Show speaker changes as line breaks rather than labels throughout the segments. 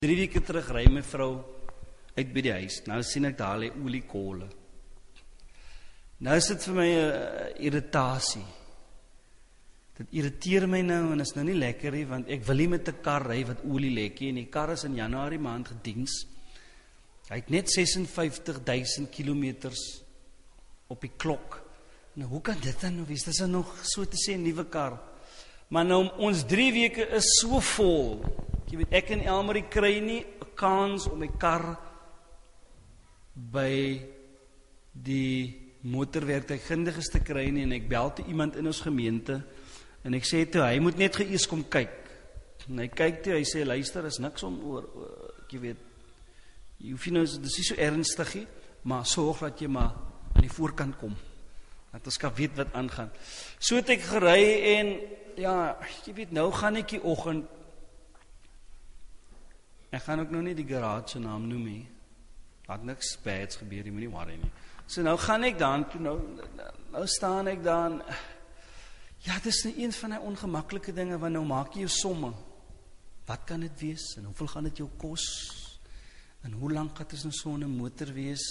3 weke terug ry my vrou uit by die huis. Nou sien ek daar lê oliekole. Nou is dit vir my 'n irritasie. Dit irriteer my nou en is nou nie lekker nie, want ek wil nie met 'n kar ry wat olie lek nie. En die kar is in Januarie maand gediens. Hy het net 56.000 kilometers op die klok. Nou hoe kan dit dan wees? Dit is nog so te sê 'n nuwe kar. Maar nou ons 3 weke is so vol. Jy weet, ek en Elmarie kry nie 'n kans om my kar by die motorwerktuigkundiges te kry nie, en ek bel toe iemand in ons gemeente en ek sê toe, hy moet net eers kom kyk. En hy kyk toe, hy sê, luister, is niks om oor, jy weet, jy hoef nie nou, dit is nie so ernstig nie, maar sorg dat jy maar aan die voorkant kom, dat ons kan weet wat aangaan. So het ek gery en, ja, jy weet, nou gaan ek die oggend, ek gaan ook nou nie die garage naam noem nie, had niks bads gebeur, jy moet nie worry nie. So nou gaan ek dan, nou staan ek dan, ja, dit is een van die ongemaklike dinge, want nou maak jy jou somme. Wat kan dit wees? En hoeveel gaan dit jou kos? En hoe lang gaat dit nou so 'n motor wees?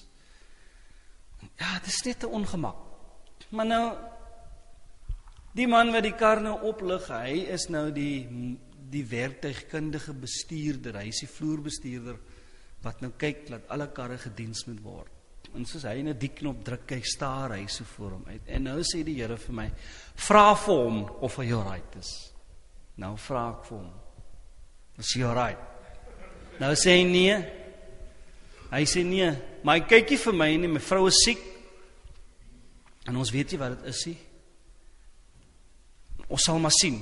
Ja, dit is net 'n ongemak. Maar nou, die man wat die kar nou oplig, hy is nou die werktuigkundige bestuurder, hy is die vloerbestuurder, wat nou kyk, dat alle karre gediens moet word. En soos hy net die knop druk, hy staar hy so voor hom uit. En nou sê die Here vir my, vra vir hom of hy alright is. Nou vra ek vir hom, is hy alright? Nou sê hy nee. Hy sê nee, maar hy kyk nie vir my nie, my vrou is siek. En ons weet nie wat dit is nie. Ons sal maar sien.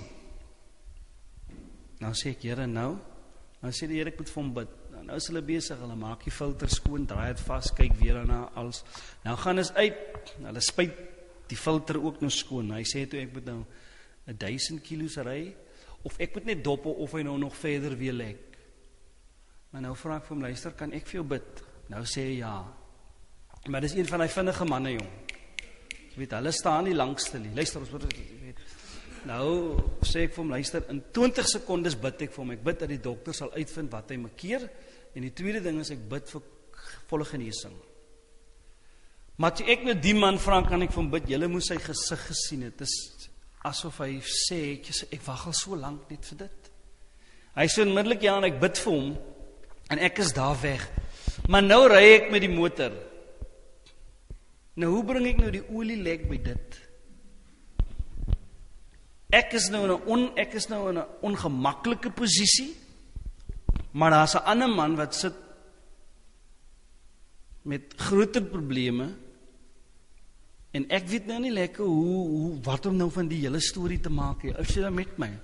Nou sê ek, Here, nou sê die Here, ek moet vir hom bid. Nou is hulle besig, hulle maak die filter skoon, draai het vast, kyk weer daarna, alles. Nou gaan ons uit, hulle spuit die filter ook nou skoon. Hy sê toe, ek moet nou 1000 kilos ry, of ek moet net dop, of hy nou nog verder weer lek. Maar nou vraag ek vir hom, luister, kan ek vir jou bid? Nou sê hy ja. Maar dis een van die vinnige manne, jong. Jy weet, hulle staan nie langste nie. Luister, ons moet weet. Nou sê ek vir hom, luister, in 20 sekondes bid ek vir hom. Ek bid dat die dokter sal uitvind wat hy makeer. En die tweede ding is, ek bid vir volle genesing. Maar toe ek met die man vra, kan ek vir hom bid, julle moes sy gesig gesien het. Het is asof hy sê, ek wag al so lank net vir dit. Hy sê onmiddellik ja, en ek bid vir hom, en ek is daar weg. Maar nou ry ek met die motor. Nou hoe bring ek nou die olielek by dit? Ek is nou in 'n ongemaklike posisie, maar daar is 'n ander man wat sit met groter probleme, en ek weet nou nie lekker wat om nou van die hele storie te maak, is jy daar met my?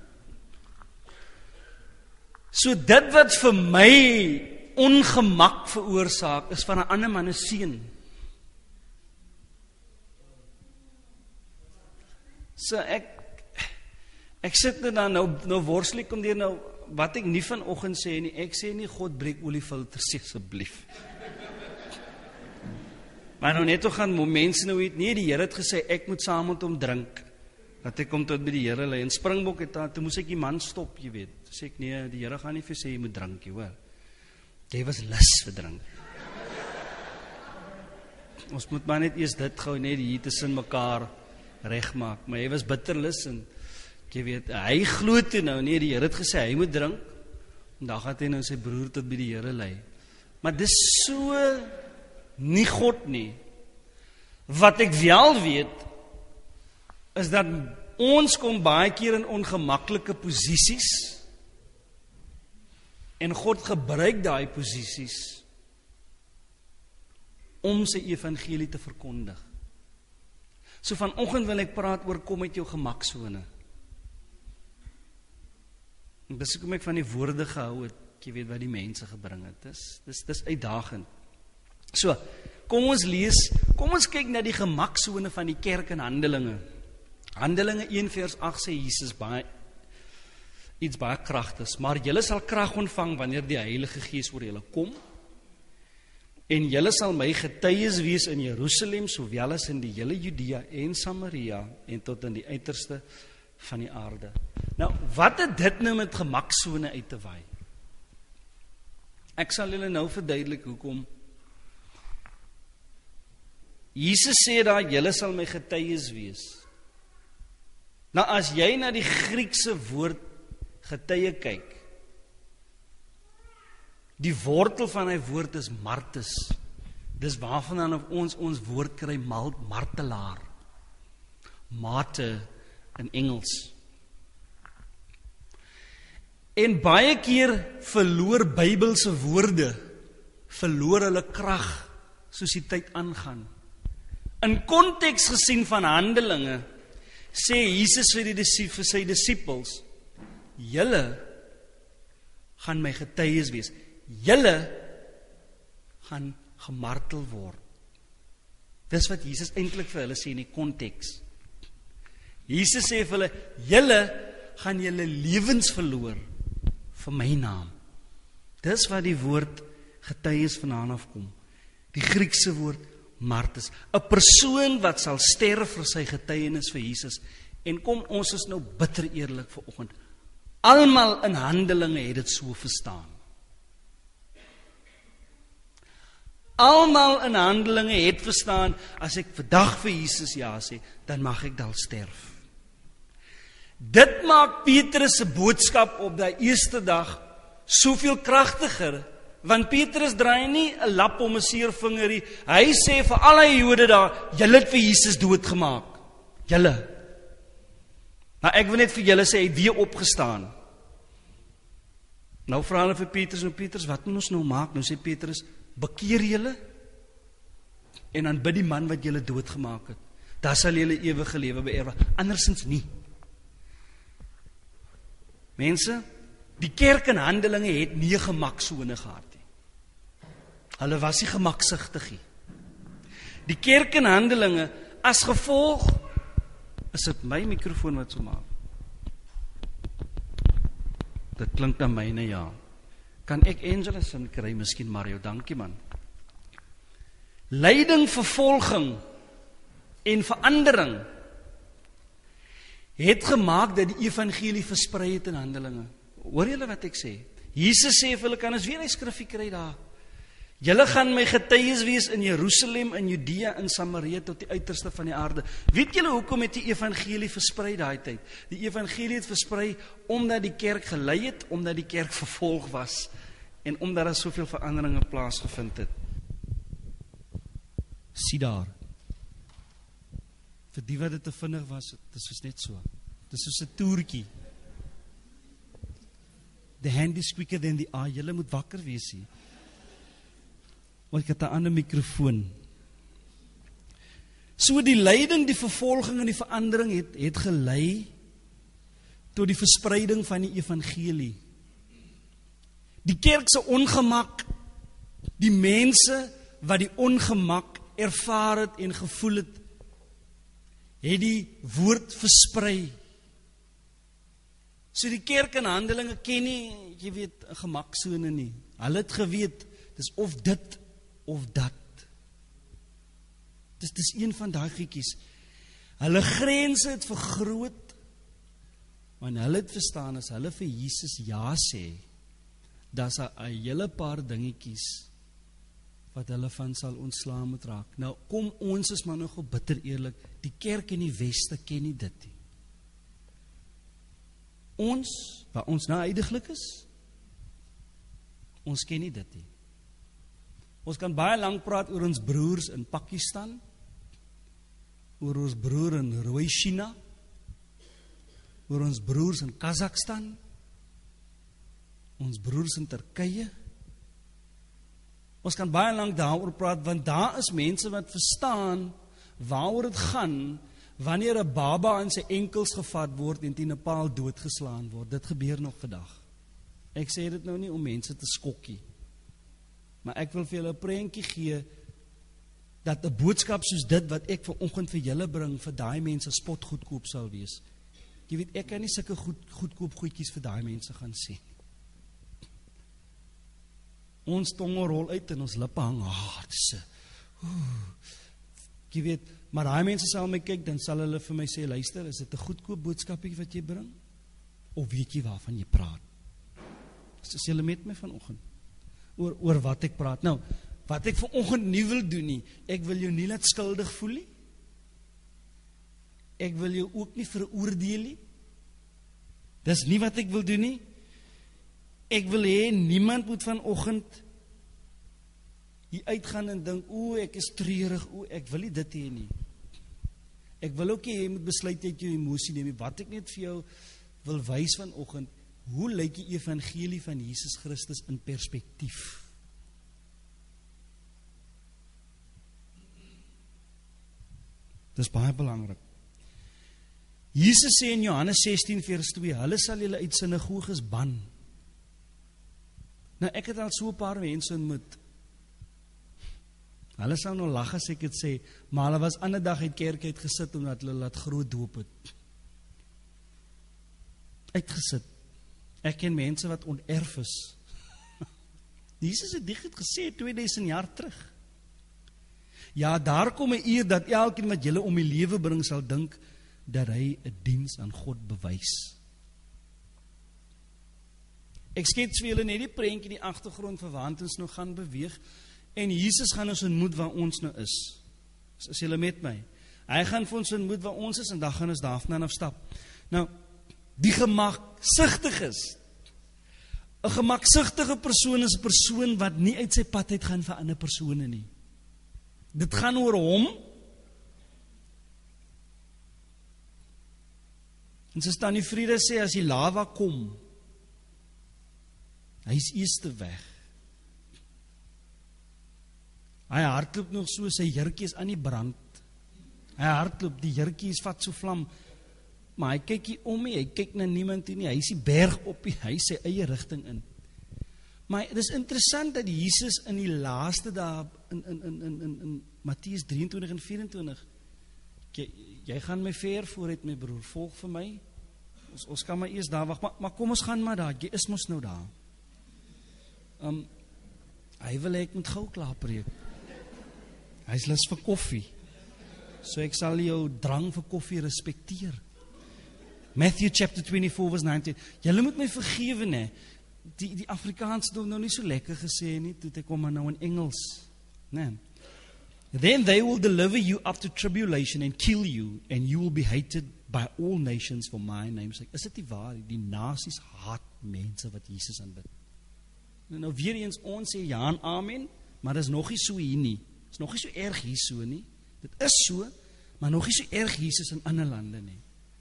So dit wat vir my ongemak veroorsaak, is van 'n ander man 'n seun. So ek sit dan nou worstel ek om deur nou, wat ek nie vanoggend sê nie, ek sê nie, God breek oliefilter, sê asseblief. Maar nou net toe gaan mense nou weet, nee, die Here het gesê, ek moet saam met hom drink, dat ek kom tot by die Here lê, en Springbok het daar, toe moes ek die man stop, jy weet, sê ek, nee, die Here gaan nie vir sê, jy moet drink, jy hoor, jy was lus vir drink. Ons moet maar net eers dit gou, net hier tussen mekaar regmaak, maar hy was bitterlus, en jy weet, hy glo toe nou, nee, die Here het gesê, hy moet drink, en dan gaat hy nou sy broer tot by die Here lei. Maar dis so nie God nie. Wat ek wel weet, is dat ons kom baie keer in ongemaklike posisies, en God gebruik daai posisies, om sy evangelie te verkondig. So vanoggend wil ek praat oor, kom uit jou gemaksone. En dis hoekom ek van die woorde gehou het, jy weet wat die mense gebring het. Dis uitdagend. So, kom ons kyk na die gemaksone van die kerk in Handelinge. Handelinge 1 vers 8 sê Jesus iets baie kragtigs, maar julle sal krag ontvang wanneer die Heilige Gees oor julle kom, en julle sal my getuies wees in Jerusalem, sowel as in die hele Judea en Samaria, en tot in die uiterste van die aarde. Nou, wat het dit nou met gemaksone uit te waai? Ek sal julle nou verduidelik hoekom. Jesus sê daar, julle sal my getuies wees. Nou as jy na die Griekse woord getuie kyk, die wortel van hy woord is martes. Dis waarvan ons woord kry, martelaar. Mate in Engels. En baie keer verloor Bybelse woorde, verloor hulle krag, soos die tyd aangaan. In konteks gesien van Handelinge, sê Jesus vir sy disippels, julle gaan my getuies wees. Julle gaan gemartel word. Dis wat Jesus eintlik vir hulle sê in die konteks. Jesus sê vir hulle, julle gaan julle lewens verloor vir my naam. Dis wat die woord getuies vandaan afkom. Die Griekse woord martes. 'n Persoon wat sal sterf vir sy getuienis vir Jesus. En kom, ons is nou bitter eerlik vanoggend. Almal in Handelinge het dit so verstaan. Almal in Handelinge het verstaan, as ek vandag vir Jesus ja sê, dan mag ek dalk sterf. Dit maak Petrus se boodskap op daai eerste dag soveel kragtiger, want Petrus draai nie 'n lap om 'n seervinger nie. Hy sê vir al die Jode daar, julle het vir Jesus doodgemaak. Julle. Nou ek wil net vir julle sê, hy het weer opgestaan. Nou vra hulle vir Petrus, nou Petrus, wat moet ons nou maak? Nou sê Petrus, bekeer julle en dan bid die man wat julle doodgemaak het. Daar sal julle ewige lewe beerwe, andersins nie. Mense, die kerk in Handelinge het nie 'n gemaksone gehad nie. Hulle was nie gemaksigtig nie. Die kerk in Handelinge, as gevolg, is dit my mikrofoon wat so maak? Dit klink na myne, ja. Kan ek Angelus in kry, miskien Mario, dankie man. Lyding, vervolging en verandering het gemaak dat die evangelie versprei het in Handelinge. Hoor julle wat ek sê? Jesus sê vir hulle, kan ons weer die skrifgie kry daar. Julle gaan my getuies wees in Jerusalem, in Judea, in Samaria, tot die uiterste van die aarde. Weet julle hoekom het die evangelie versprei daai tyd? Die evangelie het versprei omdat die kerk gelei het, omdat die kerk vervolg was en omdat daar soveel veranderinge plaasgevind het. Sien daar. Vir die wat dit te vinnig was, dit was net so. Dit is soos 'n toertjie. The hand is quicker than the eye. Julle moet wakker wees hier. Want ek het 'n ander mikrofoon. So die lyding, die vervolging en die verandering het gelei tot die verspreiding van die evangelie. Die kerk se ongemak, die mense wat die ongemak ervaar het en gevoel het die woord versprei. So die kerk in Handelinge ken nie, jy weet, 'n gemaksone nie. Hulle het geweet, dis of dit of dat. Dis een van daai gietjies. Hulle grense het vergroot, want hulle het verstaan, as hulle vir Jesus ja sê, daar's 'n hele paar dingetjies wat hulle van sal ontslaan moet raak. Nou, kom ons is maar nog bitter eerlik, die kerk in die Weste ken nie dit nie. Ons, waar ons nou heiliglik is, ons ken nie dit nie. Ons kan baie lank praat oor ons broers in Pakistan, oor ons broer in Rooi China, oor ons broers in Kazakhstan, ons broers in Turkye. Ons kan baie lank daaroor praat, want daar is mense wat verstaan waaroor dit gaan, wanneer 'n baba in sy enkels gevat word en teen 'n paal doodgeslaan word. Dit gebeur nog vandag. Ek sê dit nou nie om mense te skokkie, maar ek wil vir julle 'n prentjie gee, dat 'n boodskap soos dit, wat ek vanoggend vir julle bring, vir daai mense spotgoedkoop sal wees. Jy weet, ek kan nie sulke goedkoop goedjies vir daai mense gaan sê. Ons tonge rol uit en ons lippe hang hard. Jy weet, maar daai mense sal my kyk, dan sal hulle vir my sê, luister, is dit 'n goedkoop boodskapie wat jy bring? Of weet jy waarvan jy praat? Is julle met my vanoggend? oor wat ek praat. Nou, wat ek vanoggend nie wil doen nie, ek wil jou nie laat skuldig voel nie. Ek wil jou ook nie veroordeel nie. Dis nie wat ek wil doen nie. Ek wil hê niemand moet vanoggend hier uitgaan en dink, ek is treurig, ek wil nie dit hê nie. Ek wil ook nie, jy moet besluit uit jou emosie neem. Wat ek net vir jou wil wys vanoggend, hoe lyk die evangelie van Jesus Christus in perspektief? Dis baie belangrik. Jesus sê in Johannes 16 vers 2, hulle sal julle uit sinagoges ban. Nou ek het al so 'n paar mense ontmoet. Hulle sal nou lag as ek dit sê, maar hulle was ander dag uit kerk uit gesit omdat hulle laat groot doop het. Uitgesit. Ek ken mense wat onerf is. Jesus het dit gesê 2000 jaar terug. Ja, daar kom 'n uur dat elkeen wat julle om die lewe bring sal dink dat hy 'n diens aan God bewys. Ek skets vir julle net die prentjie in die agtergrond vir waar ons nou gaan beweeg. En Jesus gaan ons ontmoet waar ons nou is. Is julle met my? Hy gaan vir ons ontmoet waar ons is en dan gaan ons daarvan afstap. Nou, die gemaksigtiges. 'n gemaksigtige persoon is 'n persoon wat nie uit sy pad uit gaan vir ander persone nie. Dit gaan oor hom. En so staan die Vriede sê, as die lava kom, hy is eerste weg. Hy hardloop nog so, sy jurkie is aan die brand. Hy hardloop, die jurkie is vat so vlam, maar hy kyk nie om nie, hy kyk na niemand nie, hy is die berg op, hy is sy eie rigting in. Maar het is interessant dat Jesus in die laaste daar, in Mattheus 23 en 24, jy gaan my ver vooruit my broer, volg vir my, ons kan maar eers daar wacht, maar kom ons gaan maar daar, jy is mos nou daar. Hy wil ek moet gou klaar preek. Hy is lus vir koffie. So ek sal jou drang vir koffie respekteer. Matthew chapter 24 verse 19. Julle moet my vergewe, ne. Die Afrikaans het nou nie so lekker gesê nie, toe ek kom maar nou in Engels. Nee. Then they will deliver you up to tribulation and kill you, and you will be hated by all nations for my name's sake. Is dit nie waar? Die nasies haat mense wat Jesus aanbid. Nou weer eens, ons sê ja en amen, maar dit is nog nie so hier nie. Dit is nog nie so erg hier so nie. Dit is so, maar nog nie so erg hier soos in ander lande nie.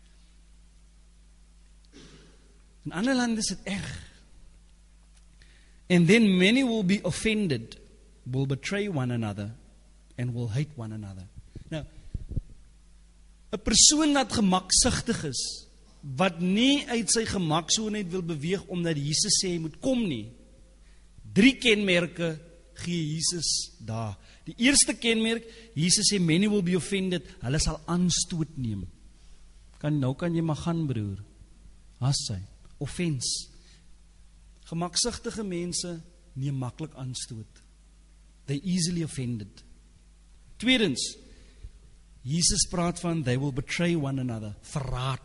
In ander lande is dit erg. And then many will be offended, will betray one another, and will hate one another. Nou, 'n persoon wat gemaksigtig is, wat nie uit sy gemaksoonheid wil beweeg, omdat Jesus sê hy moet kom nie, 3 kenmerke gee Jesus daar. Die eerste kenmerk, Jesus sê, many will be offended, hulle sal aanstoot neem. Nou kan jy maar gaan, broer. As sy, offense. Gemaksigtige mense neem maklik aanstoot. They easily offended. Tweedens, Jesus praat van, they will betray one another, verraad.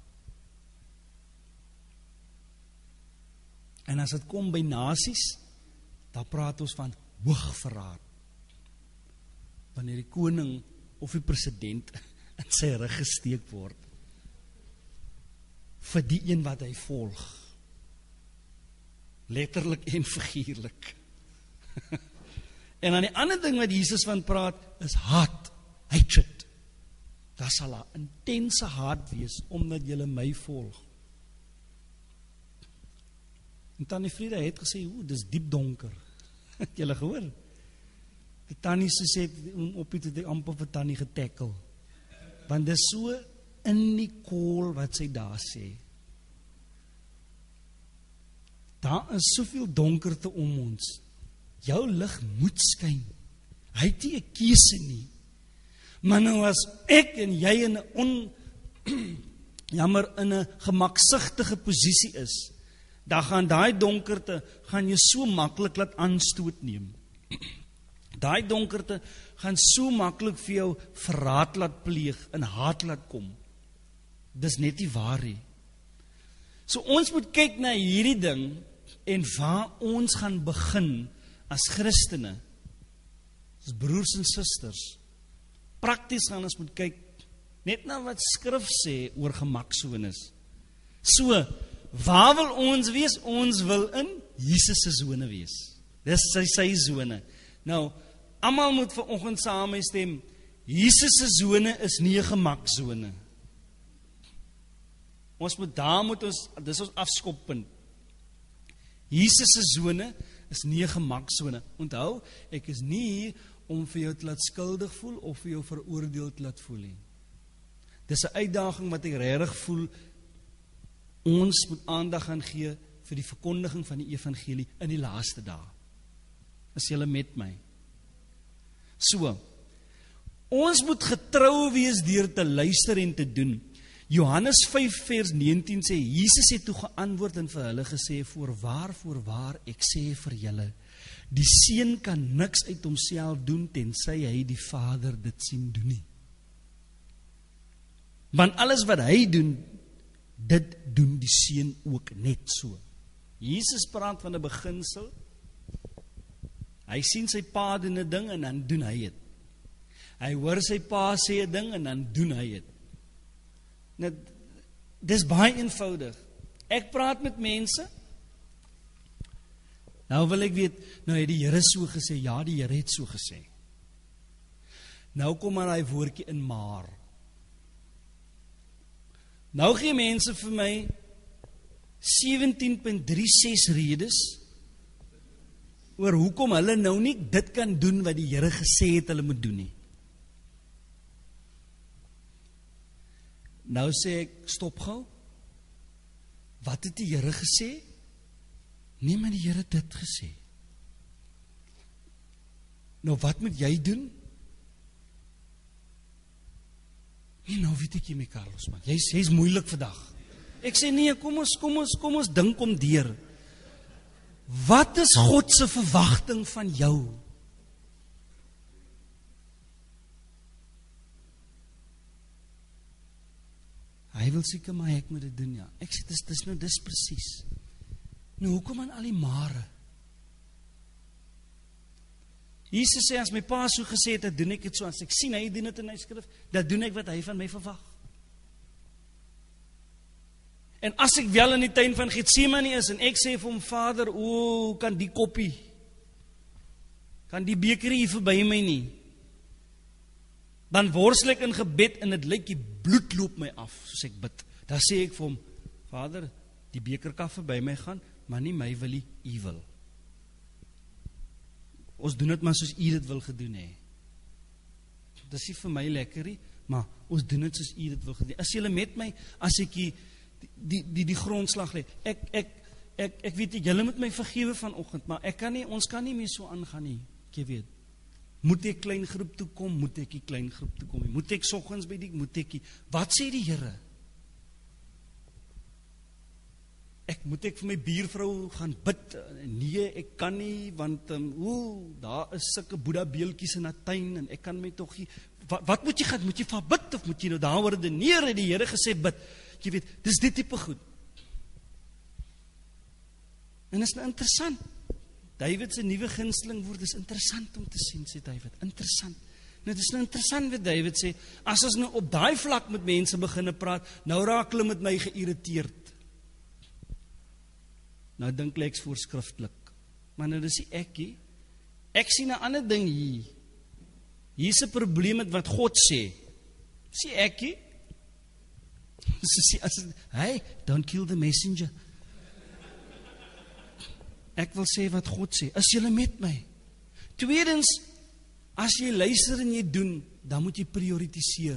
En as dit kom by nasies, dan praat ons van hoogverraad. Wanneer die koning of die president in sy rug gesteek word, vir die een wat hy volg. Letterlik en figuurlik. En dan die ander ding wat Jesus van praat, is haat, hatred. Daar sal 'n intense haat wees, omdat julle my volg. En Tannie Frieda het gesê, dis diep donker. Het julle gehoor? Die Tannie sê, op het die amper vir Tannie getekkel. Want dis so in die kool wat sy daar sê. Daar is soveel donkerte om ons. Jou lig moet skyn. Hy het nie 'n keuse nie. Maar nou as ek en jy in 'n gemaksigtige posisie is, dan gaan daai donkerte gaan jy so maklik laat aanstoot neem. Daai donkerte gaan so maklik vir jou verraad laat pleeg en haat laat kom. Dis net nie waar nie. So ons moet kyk na hierdie ding en waar ons gaan begin as Christene, as broers en susters, prakties gaan ons moet kyk, net na wat skrif sê oor gemaksones. So, waar wil ons wees? Ons wil in Jesus se sone wees. Dis sy sone. Nou, almal moet vanoggend saamstem, Jesus se sone is nie 'n gemaksone. Dis ons afskoppunt. Jesus se sone is nie 'n gemaksone. Onthou, ek is nie hier om vir jou te laat skuldig voel of vir jou veroordeel te laat voel nie. Dis 'n uitdaging wat ek regtig voel. Ons moet aandag gaan gee vir die verkondiging van die evangelie in die laaste dae. Is julle met my? So, ons moet getrou wees deur te luister en te doen. Johannes 5 vers 19 sê, Jesus het toe geantwoord en vir hulle gesê, voorwaar, ek sê vir julle, die seun kan niks uit homself doen, tensy hy die Vader dit sien doen nie. Want alles wat hy doen, dit doen die seun ook net so. Jesus praat van 'n beginsel. Hy sien sy pa doen 'n ding en dan doen hy dit. Hy hoor sy pa sê 'n ding en dan doen hy dit. Nou, dis baie eenvoudig. Ek praat met mense. Nou wil ek weet, nou het die Here so gesê, ja, die Here het so gesê. Nou kom maar daai woordjie in maar. Nou gee mense vir my 17.36 redes oor hoekom hulle nou nie dit kan doen wat die Here gesê het hulle moet doen nie. Nou sê ek, stop gou. Wat het die Here gesê? Nee, maar die Here het dit gesê. Nou wat moet jy doen? Nee, nou weet ek jy my Carlos, man. Jy's moeilik vandag. Ek sê nee, kom ons dink om deur. Wat is God se verwagting van jou? Hy wil seker maar ek moet dit doen, ja. Ek sê, dis presies. Nou, hoekom aan al die mare? Jesus sê, as my pa so gesê het, dan doen ek dit so, as ek sien, hy doen dit in hy skrif, dan doen ek wat hy van my verwag. En as ek wel in die tuin van Getsemane is, en ek sê vir hom, Vader, kan die koppie, kan die beker hier verby my nie, dan worstel ek in gebed, en het lyk die bloed loop my af, soos ek bid. Dan sê ek vir hom, Vader, die beker kan verby my gaan, maar nie my wil nie, u wil. Ons doen dit maar soos u dit wil gedoen hê. Dit is nie vir my lekkerie, maar ons doen dit soos u dit wil gedoen. As julle met my, as ek die grondslag lê, ek weet nie, julle moet my vergewe vanoggend, maar ons kan nie meer so aangaan nie, ek weet. Moet ek klein groep toe kom, moet ek die klein groep toe kom, moet ek soggens by moet ek die, wat sê die Here? Moet ek vir my buurvrou gaan bid? Nee, ek kan nie, want daar is sulke Boeddha beeltjies in 'n tuin, en ek kan my tog nie, wat moet jy gaan, moet jy vir bid, of moet jy nou daar ordineer, het die Here gesê bid, jy weet, dis die tipe goed. En is nou interessant, David se nuwe gunsteling woord, is interessant om te sien, sê David, interessant. Nou, dit is nou interessant wat David sê, as ons nou op daai vlak met mense beginne praat, nou raak hulle met my geïrriteerd. Nou dink ek voorskriftelik, maar nou dis die ekkie. Ek sien 'n ander ding hier. Hier's 'n probleem met wat God sê. Sien ekkie? Hey, don't kill the messenger. Ek wil sê wat God sê. Is julle met my? Tweedens, as jy luister en jy doen, dan moet jy prioritiseer.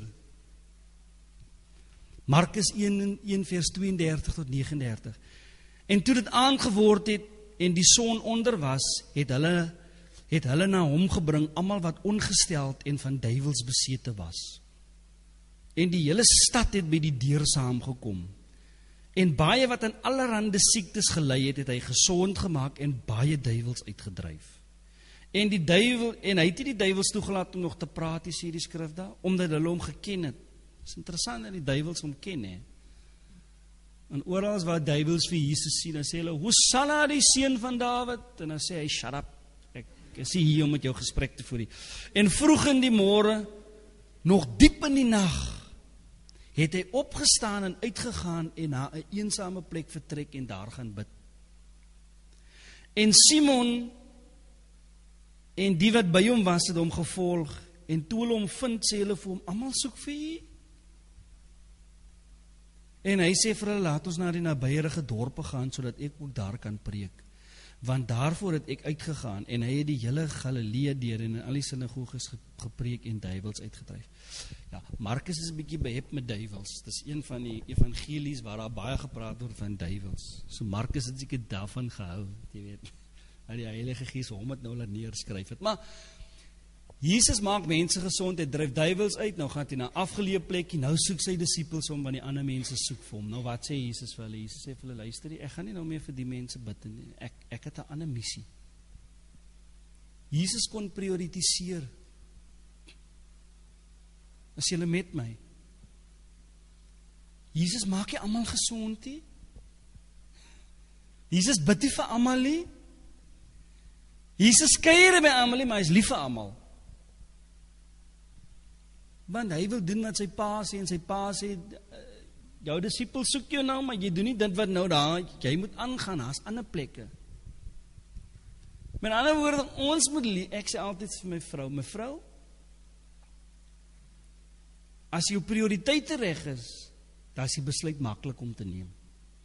Markus 1 vers 32 tot 39. En toe dit aangeword het en die son onder was, het hulle na hom gebring, almal wat ongesteld en van duiwels besete was. En die hele stad het by die deur saamgekom. En baie wat aan allerhande siektes gelei het, het hy gesond gemaak en baie duiwels uitgedryf. En hy het nie die duiwels toegelaat om nog te praat, sê die skrif daar, omdat hulle hom geken het. Het is interessant dat die duiwels hom ken, hè. En oral waar duiwels vir Jesus sien, dan sê hulle, Hosanna die seun van Dawid, en dan sê hy, shut up, ek is hier om met jou gesprek te voer. En vroeg in die môre, nog diep in die nag, het hy opgestaan en uitgegaan en na 'n eensame plek vertrek en daar gaan bid. En Simon en die wat by hom was, het hom gevolg, en toe hulle hom vind, sê hulle vir hom, almal soek vir u. En hy sê vir hulle, laat ons na die nabyerige dorpe gaan, sodat ek ook daar kan preek. Want daarvoor het ek uitgegaan, en hy het die hele Galilea deur en in al die sinagoges gepreek en duiwels uitgedryf. Ja, Markus is 'n bietjie behep met duiwels. Dis een van die evangelies waar daar baie gepraat word van duiwels. So Markus het seker daarvan gehou, jy weet. Dat die Heilige Gees hom het nou laat neerskryf het. Maar Jesus maak mense gesond, hy dryf duiwels uit, nou gaan hy na 'n afgeleë plekkie, nou soek sy disippels om, want die ander mense soek vir hom. Nou wat sê Jesus vir hulle? Jesus sê vir hulle, luister, ek gaan nie nou meer vir die mense bid nie. Ek het 'n ander missie. Jesus kon prioritiseer. As julle met my. Jesus maak nie almal gesond nie. Jesus bid nie vir almal nie. Jesus kuier by almal nie, maar hy is lief vir almal. Want hy wil doen wat sy pa sê, en sy pa sê, jou disipels soek jou nou, maar jy doen nie dit wat nou daar, jy moet aangaan, daar's ander plekke. Met ander woorde, ons moet, ek sê altyd vir my vrou, as jou prioriteite reg is, dan is die besluit maklik om te neem.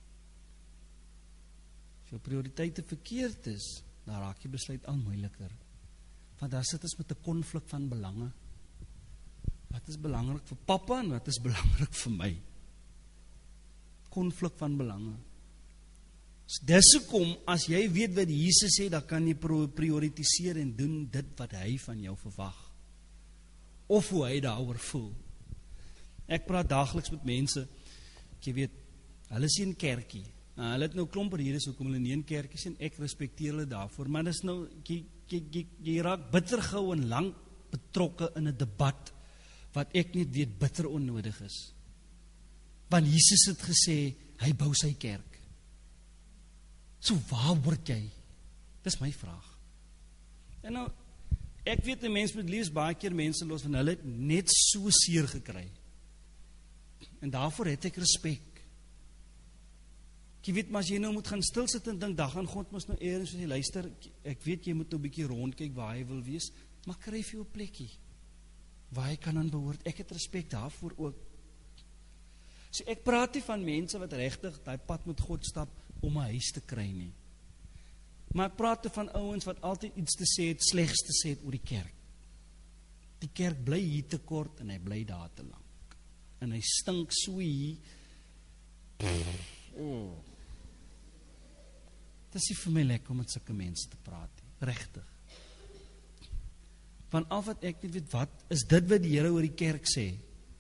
As jou prioriteite verkeerd is, dan raak die besluit al moeiliker. Want daar sit ons met 'n konflik van belange. Wat is belangrik vir pappa en wat is belangrik vir my? Konflik van belange. Dis hoekom, as jy weet wat Jesus sê, dan kan jy prioritiseer en doen dit wat hy van jou verwag. Of hoe hy daaroor voel. Ek praat daagliks met mense, jy weet, hulle sien kerkie. Nou, hulle het nou klomp redes hoekom hulle nie in kerkie sien, ek respekteer hulle daarvoor, maar dis nou, jy raak bitter gou en lank betrokke in 'n debat, wat ek net weet bitter onnodig is. Want Jesus het gesê, hy bou sy kerk. So waar word jy? Dis my vraag. En nou, ek weet 'n mens moet liefs baie keer mense los, van hulle het net so seer gekry. En daarvoor het ek respek. Jy weet, maar as jy nou moet gaan stil sit en dink, dan gaan God mos nou eers sê, luister, ek weet jy moet nou 'n bietjie rondkyk waar hy wil wees, maar kry vir jou 'n plekkie waar hy kan aan behoort. Ek het respek daarvoor ook. So ek praat nie van mense wat regtig daai pad met God stap om 'n huis te kry nie. Maar ek praat van ouens wat altyd iets te sê het, slegs te sê het oor die kerk. Die kerk bly hier te kort en hy bly daar te lank. En hy stink so hier. Dit is nie vir my lekker om met sulke mense te praat nie. Regtig. Van af wat ek nie weet, wat is dit wat die Here oor die kerk sê?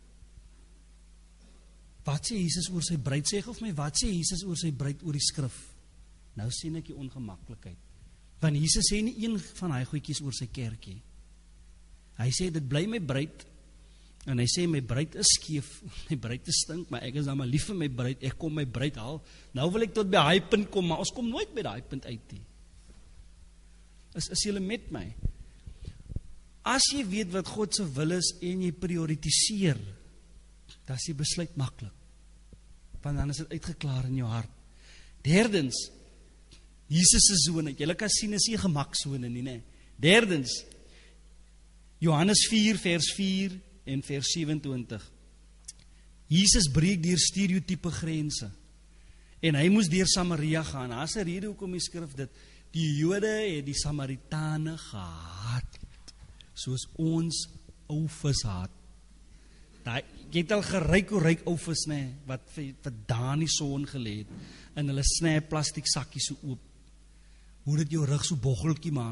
Wat sê Jesus oor sy bruid? Sê of my, wat sê Jesus oor sy bruid oor die skrif? Nou sien ek die ongemaklikheid. Want Jesus sê nie een van hy goedjies oor sy kerkie. Hy sê, dit bly my bruid, en hy sê, my bruid is skeef, my bruid is stink, maar ek is dan maar lief vir my bruid, ek kom my bruid haal. Nou wil ek tot by daai punt kom, maar ons kom nooit by daai punt uit nie. Is julle met my? As jy weet wat God se wil is en jy prioritiseer, dan is die besluit maklik. Want dan is dit uitgeklaar in jou hart. Derdens, Jesus se soon, julle kan sien is nie 'n gemaksone nie, né? Derdens, Johannes 4 vers 4 en vers 27. Jesus breek deur stereotype grense. En hy moes deur Samaria gaan. Daar's 'n rede hoekom die skrif dit. Die Jode het die Samaritane gehaat, soos ons ou vis haat. Jy het al geryk hoe ryk ou vis, né, wat daar in die son gelê het, en hulle sny plastiek sakkie so oop. Hoe dit jou rug so boggeltjie maak.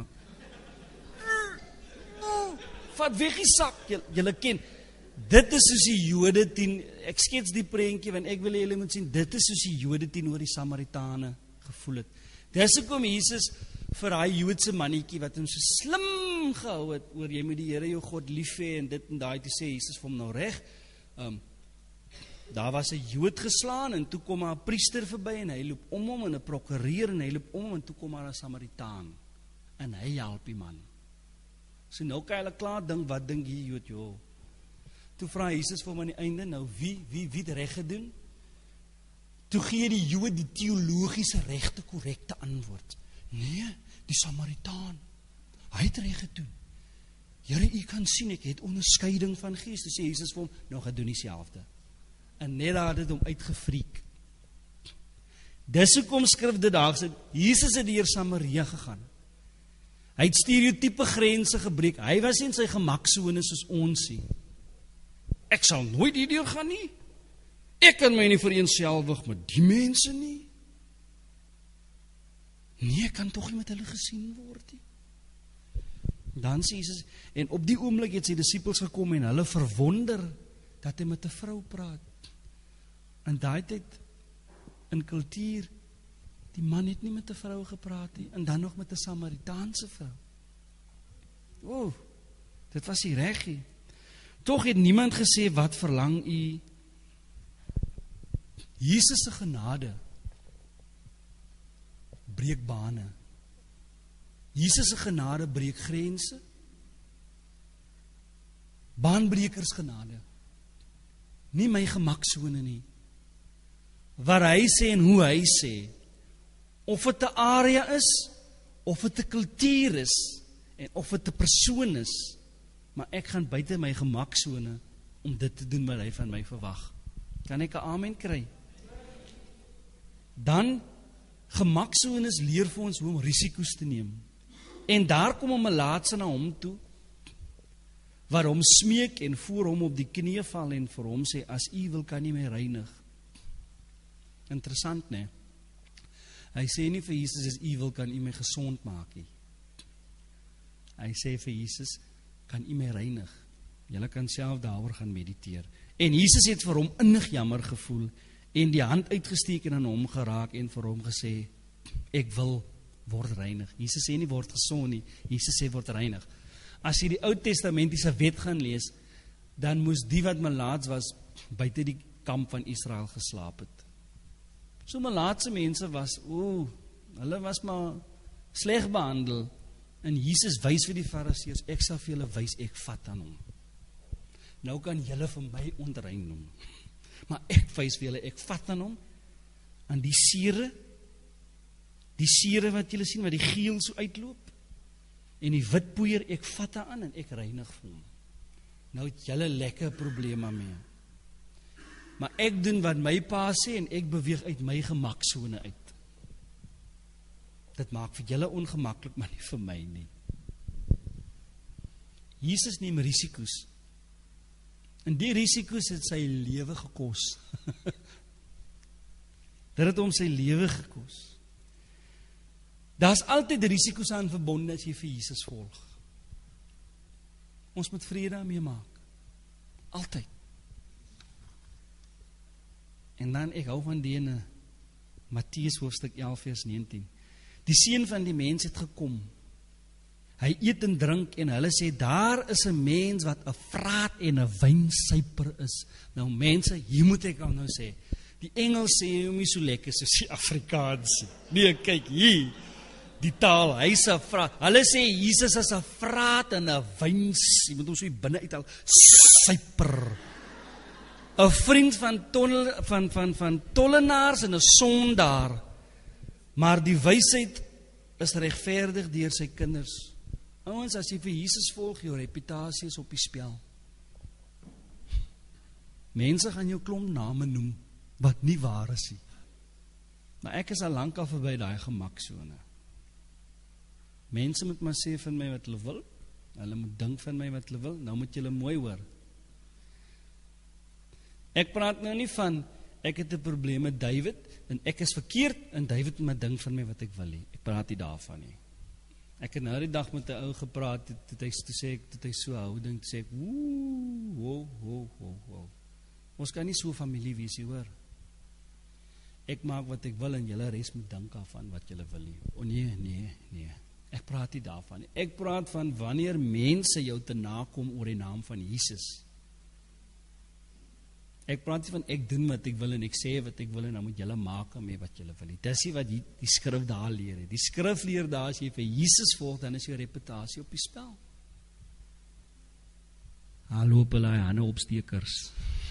Vat weg die sak, julle ken. Dit is soos die Jode ek skets die prentjie, want ek wil julle moet sien, dit is soos die Jode teenoor die Samaritane gevoel het. Dis hoekom Jesus vir daai Joodse mannetjie wat hom so slim gehou het oor jy moet die Here jou God lief hê en dit en daai te sê, Jesus vir hom nou reg. Daar was 'n Jood geslaan en toe kom 'n priester verby en hy loop om hom en 'n prokureur en hy loop om hom en toe kom maar 'n Samaritaan. en hy help die man. So nou kan hulle klaar dink, wat dink jy, Jood, joh? Toe vra Jesus vir hom aan die einde, nou wie het reg gedoen? Toe gee die Jood die teologiese regte, korrekte antwoord. Nee, die Samaritaan, hy het reg gedoen. Here, u kan sien, ek het onderskeiding van gees. Toe sê Jesus vir hom, nou gaan doen dieselfde. En net daar het dit hom uitgefriek. Dis hoekom skrif dit daar sê, Jesus het deur Samaria gegaan. Hy het stereotype grense gebreek. Hy was in sy gemaksone soos ons sien. Ek sal nooit hierdeur gaan nie. Ek kan my nie vereenselwig met die mense nie. Nee, ek kan tog nie met hulle gesien word nie. Dan sê Jesus, en op die oomblik het sy disippels gekom en hulle verwonder dat hy met 'n vrou praat. En daai tyd in kultuur, die man het nie met 'n vrou gepraat nie, en dan nog met 'n Samaritaanse vrou. O, dit was nie reg nie. Tog het niemand gesê, wat verlang u? Jesus se genade breek bane. Jesus se genade breek grense. Baanbrekers genade. Nie my gemaksone nie. Wat hy sê en hoe hy sê. Of het 'n area is, of het 'n kultuur is, en of het 'n persoon is, maar ek gaan buite my gemaksone om dit te doen wat hy van my verwag. Kan ek 'n amen kry? Dan, gemaksones leer vir ons hoe om risiko's te neem. En daar kom 'n melaatse na hom toe, waar hom smeek en voor hom op die knieë val en vir hom sê, as u wil kan u my reinig. Interessant, né? Hy sê nie vir Jesus, as u wil kan u my gesond maak nie. Hy sê vir Jesus, kan u my reinig. Julle kan self daaroor gaan mediteer. En Jesus het vir hom innig jammer gevoel en die hand uitgesteek en aan hom geraak en vir hom gesê, ek wil word reinig. Jesus sê nie word gesond nie, Jesus sê word reinig. As jy die Ou Testamentiese wet gaan lees, dan moes die wat melaats was buite die kamp van Israel geslaap het. So melaatse mense was, hulle was maar sleg behandel. En Jesus wys vir die Fariseërs, ek sal vir julle wys, ek vat aan hom. Nou kan julle vir my ontrein noem. Maar ek wys vir julle, ek vat aan hom, aan die sere wat julle sien, wat die geel so uitloop, en die wit poeier, ek vat aan en ek reinig vir hom. Nou het julle lekker probleme mee. Maar ek doen wat my pa sê, en ek beweeg uit my gemaksone uit. Dit maak vir julle ongemaklik, maar nie vir my nie. Jesus neem risiko's. En die risiko's het sy lewe gekos. Dit het hom sy lewe gekos. Daar's altyd risiko's aan verbonde as jy vir Jesus volg. Ons moet vrede daarmee maak. Altyd. En dan, ek hou van die ene, Matteus hoofstuk 11 vers 19. Die seun van die mens het gekom. Hy eet en drink en hulle sê, daar is 'n mens wat 'n vraat en 'n wynsuiper is. Nou mense, hier moet ek nou sê, die Engels sê hom nie so lekker soos die Afrikaans. Nee, kyk hier, die taal, hy's 'n vraat. Hulle sê Jesus is 'n vraat en 'n wyns, jy moet hom so hier binne uithaal, suiper. 'n vriend van tollenaars en 'n sondaar. Maar die wysheid is regverdig deur sy kinders. Ouens, as jy vir Jesus volg, jou reputasie is op die spel. Mense gaan jou klomp name noem, wat nie waar is nie. Maar ek is al lank al verby daai gemaksone. Mense moet maar sê van my wat hulle wil, hulle moet dink van my wat hulle wil, nou moet julle mooi hoor. Ek praat nou nie van, ek het 'n probleem met David, en ek is verkeerd, en David moet dink van my wat ek wil nie. Ek praat nie daarvan nie. Ek het nou die dag met 'n ou gepraat, toe hy so houding, toe sê ek, ons kan nie so familie wees, jy hoor. Ek maak wat ek wil, en julle res moet dink af wat julle wil nie. Nee. Ek praat nie daarvan nie. Ek praat van wanneer mense jou te nakom oor die naam van Jesus. Ek praat nie van ek doen wat ek wil en ek sê wat ek wil en dan moet julle maak mee wat julle wil. Dis nie wat die skrif daar leer. Die skrif leer daar as jy vir Jesus volg, dan is jou reputasie op die spel. Loop hulle hande opstekers.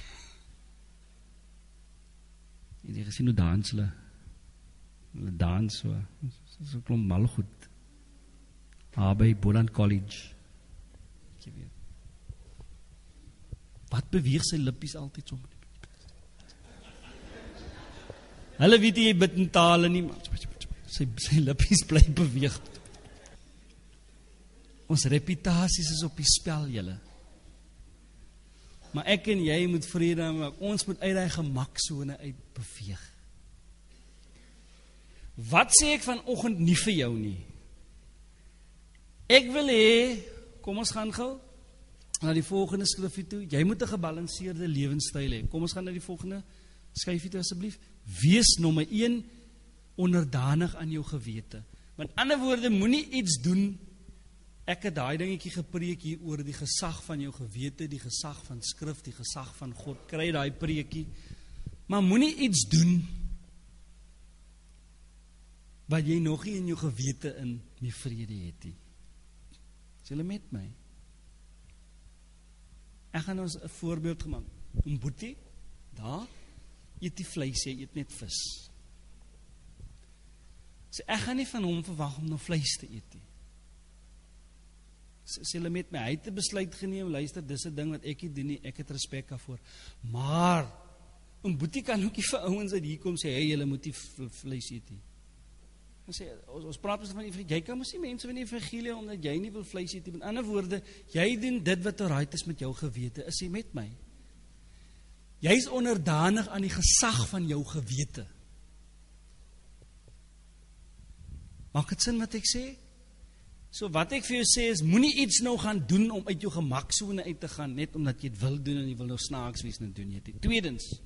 Jy het gesien hoe dans hulle. Hulle dans so. Dis 'n klomp mal goed. By Boland College. Jy weet. Wat beweeg sy lippies altyd so? Hulle weet jy bid in tale nie, maar sy lippies bly beweeg. Ons reputasies is op die spel, julle. Maar ek en jy moet vrede maak. Ons moet uit die gemaksone uit beweeg. Wat sê ek vanoggend nie vir jou nie? Ek wil hê, kom ons gaan gou na die volgende skrifgie toe. Jy moet 'n gebalanseerde lewenstyl hê. Kom ons gaan na die volgende skyfie toe asseblief. Wees nommer 1 onderdanig aan jou gewete. Met ander woorde, moenie iets doen. Ek het daai dingetjie gepreek hier oor die gesag van jou gewete, die gesag van skrif, die gesag van God. Kry daai preekie. Maar moenie iets doen wat jy nog nie in jou gewete in nie vrede het nie. Is julle met my? Ek gaan ons 'n voorbeeld gemaak. Boetie, daar eet die vleis, jy eet net vis. So ek gaan nie van hom verwag om nou vleis te eet nie. Is julle met my? Hy het 'n besluit geneem, luister, dis 'n ding wat ek nie doen nie, ek het respek daarvoor. Maar boetie kan ook nie vir ouens uit hier kom sê, hey, julle moet nie vleis eet nie. Ons praat van jy kan mos nie mense van die evangelie omdat jy nie wil vleis eet nie. Met ander woorde, jy doen dit wat alright is met jou gewete. Is jy met my? Jy is onderdanig aan die gesag van jou gewete. Maak dit sin wat ek sê? So wat ek vir jou sê is, moenie iets nou gaan doen om uit jou gemaksone uit te gaan, net omdat jy dit wil doen en jy wil nou snaaks wees en doen jy dit. Tweedens,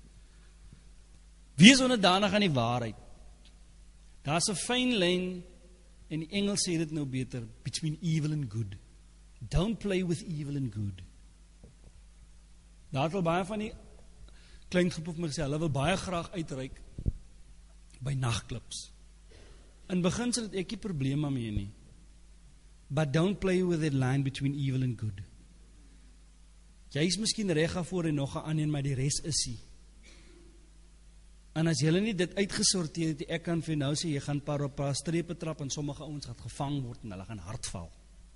wees onderdanig aan die waarheid. Daar's 'n fyn lyn, en die Engels sê dit nou beter, between evil and good. Don't play with evil and good. Daar het al baie van die klein groep vir my gesê, hulle wil baie graag uitreik by nagklubs. In beginsel het ek nie probleem daarmee nie. But don't play with that line between evil and good. Jy is miskien reg daarvoor en nog 'n ander, maar die res is nie. En as julle nie dit uitgesorteer het, ek kan vir nou sê, jy gaan paar strepe trap en sommige ouens gaan gevang word en hulle gaan hartval.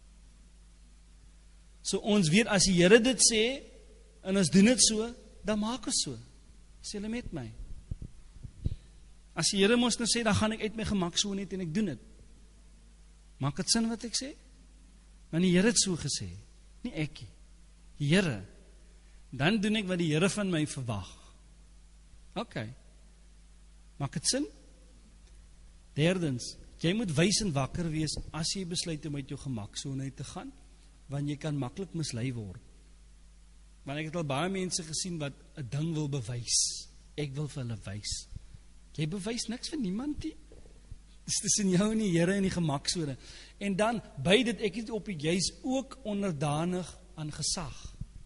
So ons weet, as die Here dit sê, en ons doen dit so, dan maak ons so. Is julle met my? As die Here mos nou sê, dan gaan ek uit my gemak so net en ek doen dit. Maak dit sin wat ek sê? Want die Here het so gesê, nie ek nie. Die Here. Dan doen ek wat die Here van my verwag. Okay. Maak dit sin? Derdens, jy moet wys en wakker wees as jy besluit om uit jou gemaksone uit te gaan, want jy kan maklik mislei word. Want ek het al baie mense gesien wat 'n ding wil bewys. Ek wil vir hulle wys. Jy bewys niks vir niemand nie. Dis tussen jou en die Here en die gemaksone. En dan, by dit, ek het op die jy's ook onderdanig aan gesag.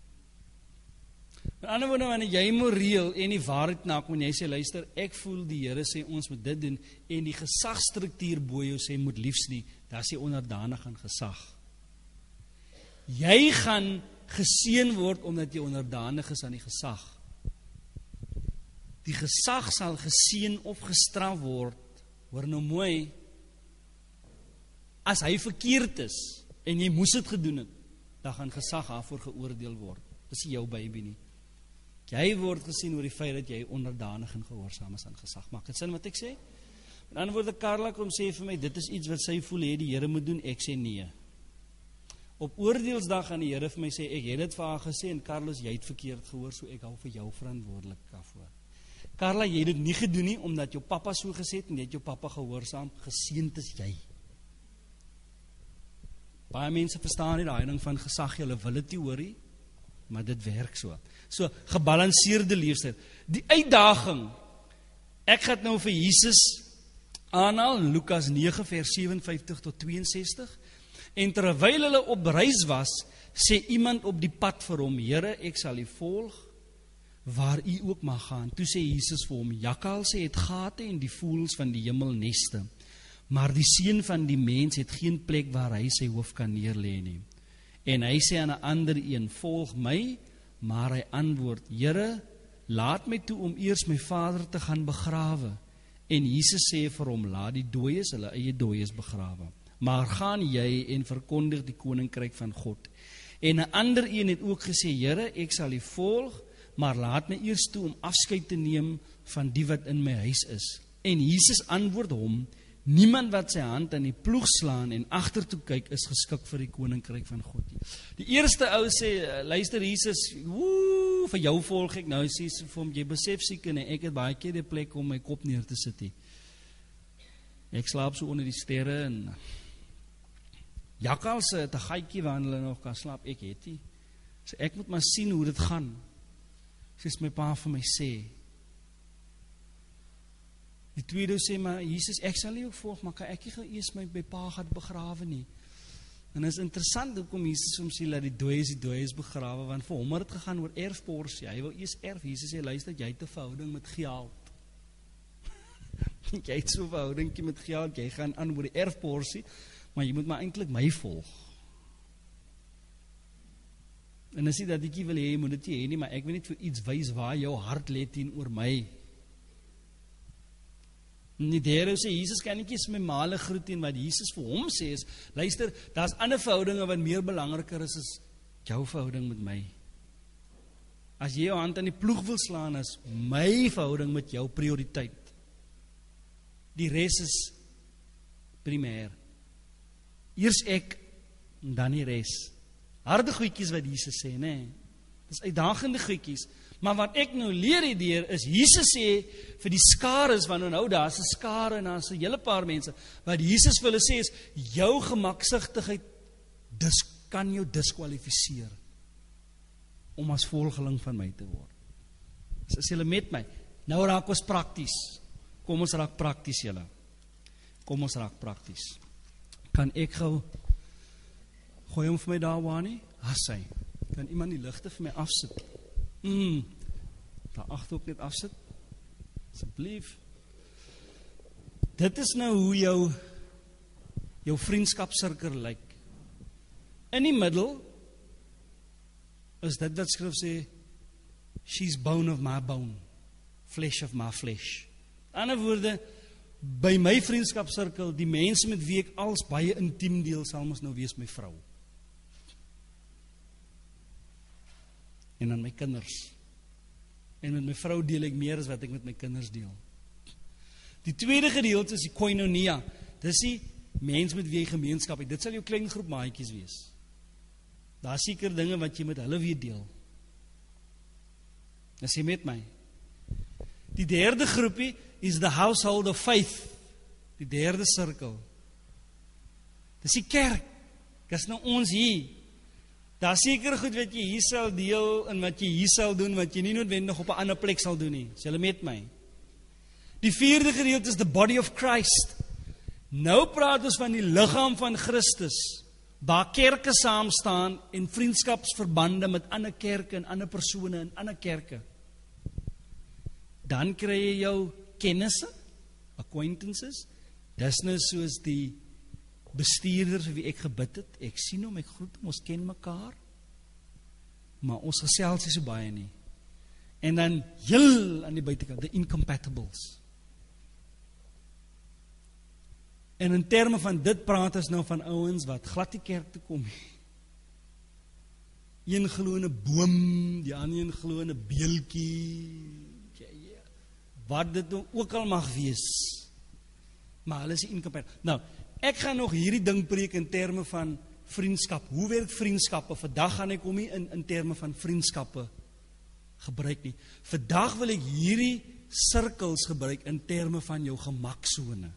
Met ander woorde, wanneer jy moreel en die waarheid nakom en jy sê, luister, ek voel die Here sê ons moet dit doen en die gesagstruktuur bo jou sê moet liefs nie, daar sê onderdanig aan gesag. Jy gaan geseën word omdat jy onderdanig is aan die gesag. Die gesag sal geseën of gestraf word, hoor nou mooi, as hy verkeerd is en jy moes dit gedoen het, dan gaan gesag daarvoor geoordeel word. Dis nie jou baby nie. Jy word gesien oor die feit dat jy onderdanig en gehoorsaam is aan gesag. Maak dit sin wat ek sê? Met ander woorde, Carla kom sê vir my, dit is iets wat sy voel hê die Here moet doen, ek sê nee. Op oordeelsdag gaan die Here vir my sê, ek het dit vir haar gesê en Carlos, jy het verkeerd gehoor, so ek hou vir jou verantwoordelik daarvoor. Carla, jy het dit nie gedoen nie, omdat jou pappa so gesê het en jy het jou pappa gehoorsaam, geseënd is jy. Baie mense verstaan nie daai ding van gesag, hulle wil dit nie hoor nie, maar dit werk so. So, gebalanseerde leefstyl. Die uitdaging, ek gaan nou vir Jesus aanhaal, Lukas 9 vers 57 tot 62, en terwyl hulle op reis was, sê iemand op die pad vir hom, Here, ek sal U volg,
waar u ook mag gaan. Toe sê Jesus vir hom, jakkalse het gate en die voëls van die hemel neste, maar die seun van die mens het geen plek waar hy sy hoof kan neerlê nie. En hy sê aan 'n ander een, volg my, maar hy antwoord, Here, laat my toe om eers my vader te gaan begrawe. En Jesus sê vir hom, laat die dooies hulle eie dooies begrawe. Maar gaan jy en verkondig die koninkryk van God. En 'n ander een het ook gesê, Here, ek sal u volg, maar laat my eers toe om afskeid te neem van die wat in my huis is. En Jesus antwoord hom, niemand wat sy hand aan die ploeg slaan en agtertoe kyk is geskik vir die koninkryk van God. Die eerste ou sê, luister Jesus, vir jou volg ek nou, sê vir hom, jy besef seker nie, ek het baie keer die plek om my kop neer te sit nie. Ek slaap so onder die sterre en jakkalse het 'n gaatjie waar hulle nog kan slaap, ek het nie. So ek moet maar sien hoe dit gaan. Soos my pa vir my sê. Die tweede sê, maar Jesus, ek sal nie ook volg, maar kan ek nie gou eers my pa gaan begrawe nie. En het is interessant hoekom Jesus soms sê, laat die dooies begrawe, want vir hom het dit gegaan oor erfporsie. Hy wil eers erf. Jesus sê, luister, jy het 'n verhouding met geld. Jy het so 'n verhoudingkie met geld, jy gaan aan oor die erfporsie, maar jy moet maar eintlik my volg. En as jy dat ek wil hê, jy moet dit hê nie, maar ek wil net vir iets wys waar jou hart lê teenoor my. En die derde sê, Jesus kan nie kies my male groet en wat Jesus vir hom sê is, luister, daar's ander verhoudinge wat meer belangriker is as jou verhouding met my. As jy jou hand aan die ploeg wil slaan, is my verhouding met jou prioriteit. Die res is primêr. Eers ek, en dan die res. Harde goedjies wat Jesus sê, nee. Dis uitdagende goedjies. Maar wat ek nou leer hierdeur is, Jesus sê vir die skares, want nou daar's 'n skare en daar's 'n hele paar mense, wat Jesus vir hulle sê is, jou gemaksigtigheid kan jou diskwalifiseer om as volgeling van my te word. So is julle met my? Nou raak ons prakties. Kom ons raak prakties, julle. Kom ons raak prakties. Kan ek gou gooi hom vir my daar waar nie? Hy. Kan iemand die ligte vir my afsit? Daar agter ook net afsit. Asseblief. Dit is nou hoe jou vriendskapsirkel lyk. In die middel is dit wat skrif sê, she's bone of my bone, flesh of my flesh. In ander woorde, by my vriendskapsirkel, die mense met wie ek als baie intiem deel, sal mos nou wees my vrou. En dan my kinders. En met my vrou deel ek meer as wat ek met my kinders deel. Die tweede gedeelte is die koinonia. Dis die mens met wie jy gemeenskap het. Dit sal jou klein groep maatjies wees. Daar is seker dinge wat jy met hulle weer deel. Is jy met my? Die derde groepie is the household of faith. Die derde sirkel. Dis die kerk. Dis nou ons hier. Daar is seker goed wat jy hier sal deel en wat jy hier sal doen, wat jy nie noodwendig op 'n ander plek sal doen nie. Is julle met my? Die vierde gedeelte is the body of Christ. Nou praat ons van die liggaam van Christus, waar kerke saam staan en vriendskapsverbande met ander kerke en ander persone en ander kerke. Dan kry jy jou kennisse, acquaintances. Dis nou soos die bestuurder vir wie ek gebid het. Ek sien hom, ek groet hom, ons ken mekaar. Maar ons gesels nie so baie nie. En dan heel aan die buitekant, the incompatibles. En in terme van dit praat ons nou van ouens wat glad die kerk toe kom. Een glo in 'n boom, die ander een glo in 'n beeltjie. Wat dit ook al mag wees. Maar hulle is incompatible. Nou, ek gaan nog hierdie ding preek in terme van vriendskap. Hoe werk vriendskappe? Vandag gaan ek hom nie in terme van vriendskappe gebruik nie. Vandag wil ek hierdie sirkels gebruik in terme van jou gemaksone.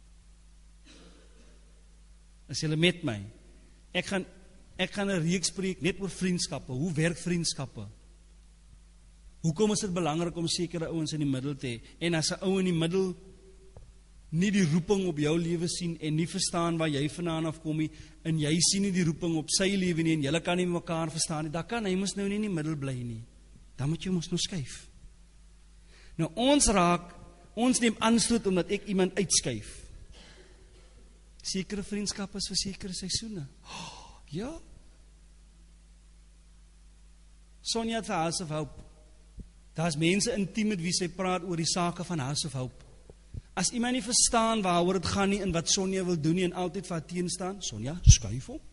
Is julle met my? Ek gaan 'n reeks preek net oor vriendskappe. Hoe werk vriendskappe? Hoekom is dit belangrik om sekere ouens in die middel te hê? En as 'n ou in die middel nie die roeping op jou lewe sien en nie verstaan waar jy vandaan afkom nie, en jy sien nie die roeping op sy lewe nie en julle kan nie mekaar verstaan nie, dan kan hy mos nou nie in die middel bly nie. dan moet jy ons nou skuif. Nou ons neem aanstoot omdat ek iemand uitskuif. Sekere vriendskap is vir sekere seisoene. Oh, ja. Sonja het vir House of Hope. Daar's mense intiem met wie sy praat oor die sake van House of Hope. As iemand nie verstaan waaroor dit gaan nie en wat Sonja wil doen nie en altyd vir haar teenstaan, Sonja, skuif op.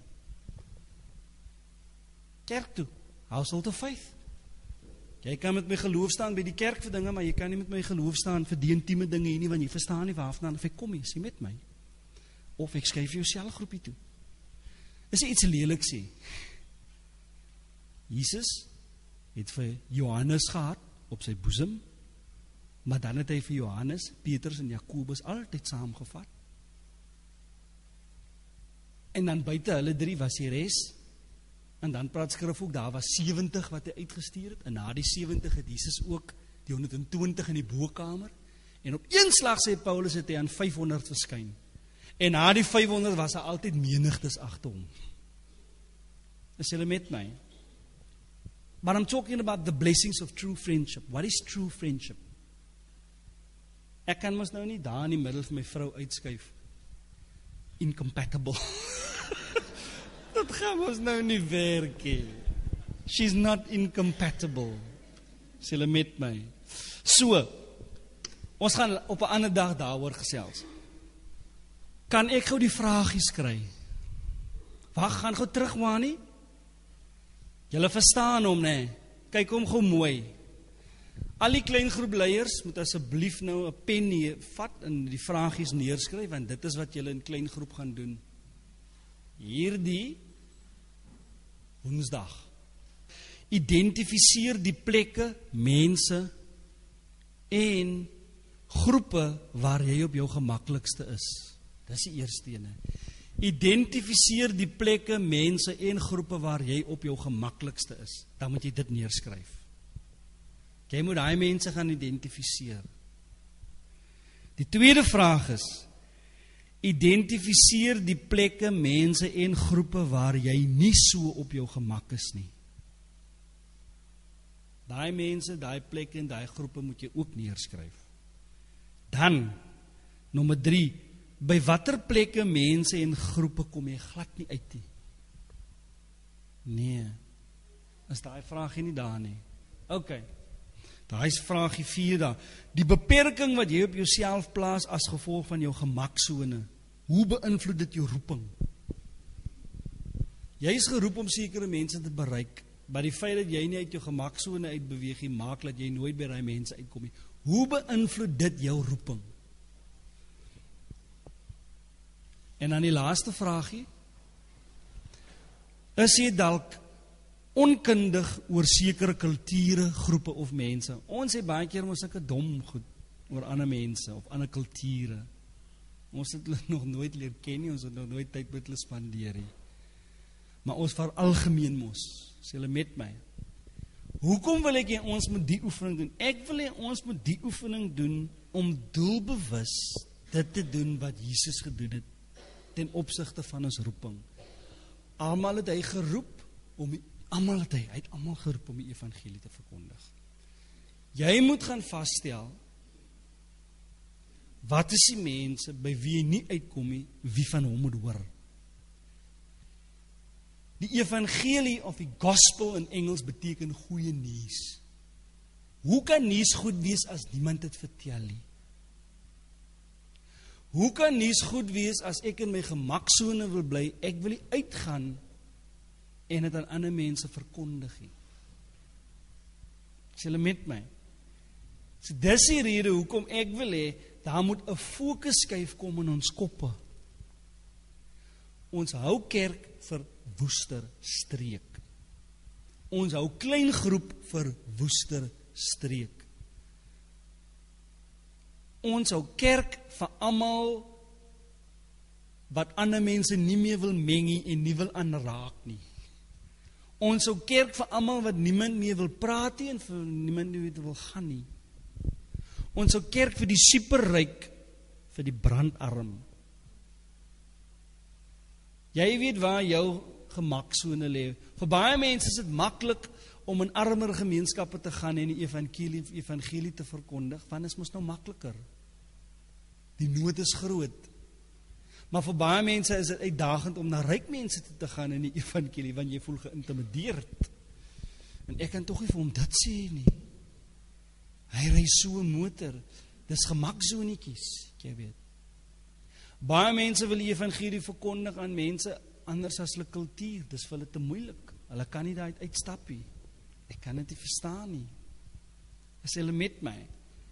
Kerk toe, household of faith. Jy kan met my geloof staan by die kerk vir dinge, maar jy kan nie met my geloof staan vir die intieme dinge hier nie, want jy verstaan nie waarvan of ek kom nie, is jy met my? Of ek skryf jou selgroepie toe. Is jy iets leliks sê? Jesus het vir Johannes gehad op sy boesem, maar dan het hy vir Johannes, Petrus en Jakobus altyd saamgevat. En dan buite hulle 3 was die res, en dan praat skrif ook, daar was 70 wat hy uitgestuur het, en na die 70 het Jesus ook die 120 in die bokamer, en op een slag sê Paulus het hy aan 500 verskyn, en na die 500 was hy altyd menigtes agter hom. Is julle met my? But I'm talking about the blessings of true friendship. What is true friendship? Ek kan mos nou nie daar in die middel vir my vrou uitskuif. Incompatible. Dat gaan ons nou nie werk nie. She's not incompatible. Is julle met my? So, ons gaan op 'n ander dag daaroor gesels. Kan ek gou die vragies kry? Wag, gaan gou terug, Wani. Julle verstaan hom, nee. Kyk hom gou mooi. Al die kleingroep leiers moet asseblief nou 'n pen vat en die vragies neerskryf, want dit is wat julle in kleingroep gaan doen. Hierdie Woensdag. Identifiseer die plekke, mense en groepe waar jy op jou gemaklikste is. Dis die eerste ene. Identifiseer die plekke, mense en groepe waar jy op jou gemaklikste is. Dan moet jy dit neerskryf. Jy moet daai mense gaan identifiseer. Die tweede vraag is, identifiseer die plekke, mense en groepe waar jy nie so op jou gemak is nie. Daai mense, daai plekke en daai groepe moet jy ook neerskryf. Dan, nommer 3, by watter plekke, mense en groepe kom jy glad nie uit nie? Nee, is daai vraag nie daar nie. Ok, daai is vraagie 4 daar. Die beperking wat jy op jouself plaas as gevolg van jou gemaksone, hoe beïnvloed dit jou roeping? Jy is geroep om sekere mense te bereik, maar die feit dat jy nie uit jou gemaksone uitbeweeg nie, maak dat jy nooit by daai mense uitkom nie. Hoe beïnvloed dit jou roeping? En dan die laaste vraagie, is jy dalk onkundig oor sekere kulture, groepe of mense? Ons sê baie keer ons sulke dom goed oor ander mense of ander kulture. Ons het hulle nog nooit leer ken nie, ons het nog nooit tyd met hulle spandeer nie. Maar ons veralgemeen mos, sê hulle met my. Hoekom wil ek ons moet die oefening doen? Ek wil ons moet die oefening doen om doelbewus dit te doen wat Jesus gedoen het ten opsigte van ons roeping. Almal het hy geroep hy het almal geroep om die evangelie te verkondig. Jy moet gaan vasstel, wat is die mense by wie jy nie uitkom nie, wie van hom moet hoor? Die evangelie of die gospel in Engels beteken goeie nuus. Hoe kan nuus goed wees as niemand het vertel nie? Hoe kan nuus goed wees as ek in my gemaksone wil bly, ek wil nie uitgaan en het aan ander mense verkondig nie? Is julle met my? So dis die rede hoekom ek wil hê, daar moet 'n fokusskuif kom in ons koppe. Ons hou kerk vir Woesterstreek. Ons hou klein groep vir Woesterstreek. Ons hou kerk vir almal wat ander mense nie meer wil meng nie en nie wil aanraak nie. Ons hou kerk vir almal wat niemand meer wil praat nie en vir niemand meer wil gaan nie. Ons hou kerk vir die superryk, vir die brandarm. Jy weet waar jou gemaksone lê. Vir baie mense is dit maklik om in armer gemeenskappe te gaan en die evangelie te verkondig, want is mos nou makliker. Die nood is groot. Maar vir baie mense is dit uitdagend om na ryk mense te gaan in die evangelie, want jy voel geïntimideerd. En ek kan tog nie vir hom dit sê nie. Hy ry so 'n motor, dis gemakzonetjies, jy weet. Baie mense wil die evangelie verkondig aan mense anders as hulle kultuur, dis vir hulle te moeilik. Hulle kan nie daar uitstap nie. Ek kan dit nie verstaan nie. Is hulle met my?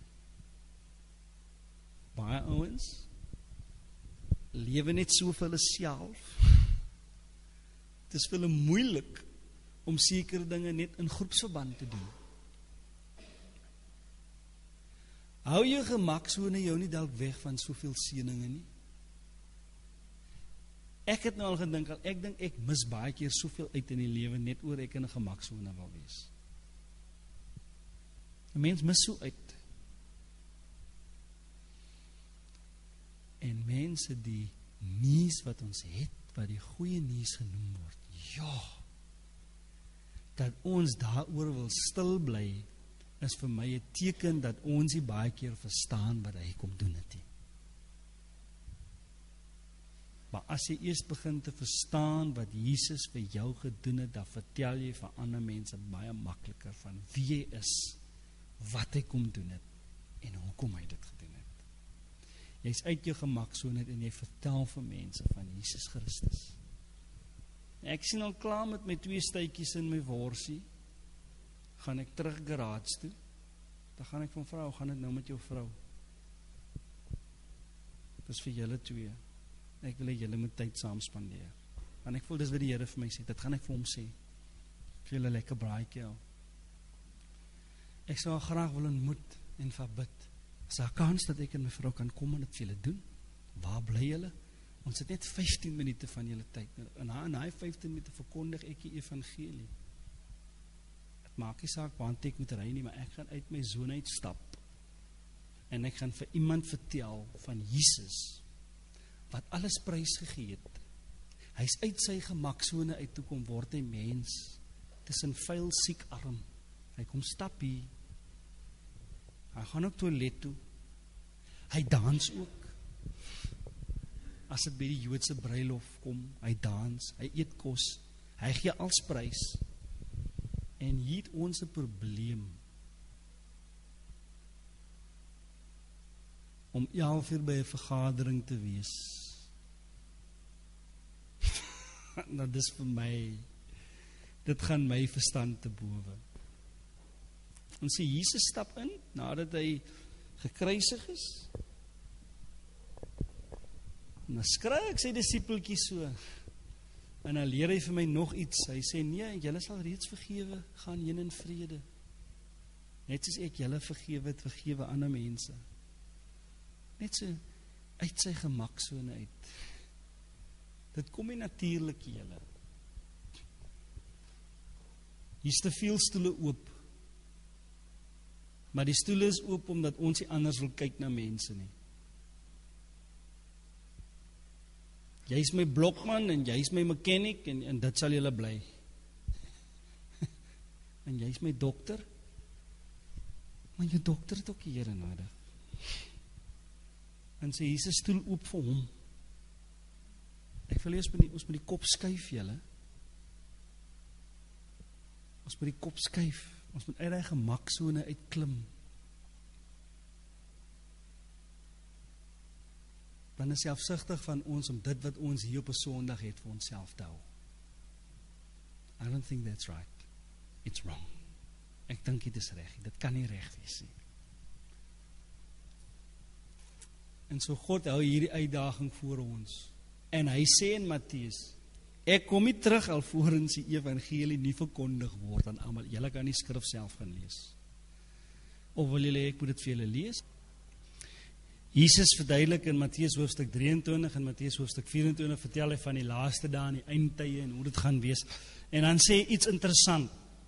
Baie ouens lewe net so vir hulle self. Het is vir hulle moeilik om sekere dinge net in groepsverband te doen. Hou jou gemaksone jou nie dalk weg van soveel seëninge nie? Ek het nou al gedink, ek dink ek mis baie keer soveel uit in die lewe net oor ek in 'n gemaksone wil wees. 'n Mens mis so uit. En mense, die nuus wat ons het, wat die goeie nuus genoem word, ja, dat ons daaroor wil stil bly, is vir my 'n teken dat ons nie baie keer verstaan wat hy kom doen het nie. Maar as jy eers begin te verstaan wat Jesus vir jou gedoen het, dan vertel jy vir ander mense baie makliker van wie hy is, wat hy kom doen het, en hoekom hy dit gedoen het. Jy's uit jou gemaksone en jy vertel vir mense van Jesus Christus. Ek sien al klaar met my 2 stuitjies in my worsie, gaan ek terug garage toe, dan gaan ek van vrou, gaan dit nou met jou vrou? Dis vir julle 2. Ek wil hê julle moet tyd saam spandeer. Want ek voel dis wat die Here vir my sê, dit gaan ek vir hom sê. Vir julle lekker braaitjie al. Ek sou graag wil ontmoet en verbid. Is daar 'n kans dat ek en my vrou kan kom en dit vir julle doen? Waar bly julle? Ons het net 15 minute van julle tyd. En na 15 minute verkondig ek die evangelie. Dit maak nie saak want ek moet ry nie, maar ek gaan uit my sone uitstap. En ek gaan vir iemand vertel van Jesus, wat alles prys gegee het. Hy is uit sy gemaksone uit toe kom word hy mens, tussen vuil siek arm. Hy kom stap hier. Hy gaan ook toilet toe. Hy dans ook. As dit by die Joodse bruilof kom, hy dans, hy eet kos, hy gee als prys. En hier het ons 'n probleem. Om 11 uur by 'n vergadering te wees. Nou dis vir my, dit gaan my verstand te bowe. Ons sê Jesus stap in, nadat hy gekruisig is, en dan skry ek sy disipeltjies so, en dan leer hy vir my nog iets, hy sê, nee, julle sal reeds vergewe, gaan heen in vrede, net soos ek julle vergewe het, vergewe ander mense, net so, uit sy gemaksone uit, dit kom nie natuurlik julle, hier is te veel stoele oop, maar die stoele is oop omdat ons nie anders wil kyk na mense nie. Jy is my blokman en jy is my mechanic en dit sal julle bly. En jy is my dokter, maar jou dokter het ook die Here nodig. En sê Jesus stoel oop vir hom. Ek wil ons moet die kop skuif julle. Ons moet die kop skuif. Ons moet uit die gemaksone uitklim. Dan is selfsugtig van ons om dit wat ons hier op 'n Sondag het vir onsself te hou. I don't think that's right. It's wrong. Ek dink dit is reg. Dit kan nie reg wees nie. En so God hou hierdie uitdaging voor ons. En hy sê in Matteus, ek kom nie terug alvorens die evangelie nie verkondig word aan almal. Julle kan die skrif self gaan lees. Of wil julle ek moet dit vir julle lees? Jesus verduidelik in Matteus hoofstuk 23 en Matteus hoofstuk 24 vertel hy van die laaste dae en die eindtye en hoe dit gaan wees. En dan sê iets interessant.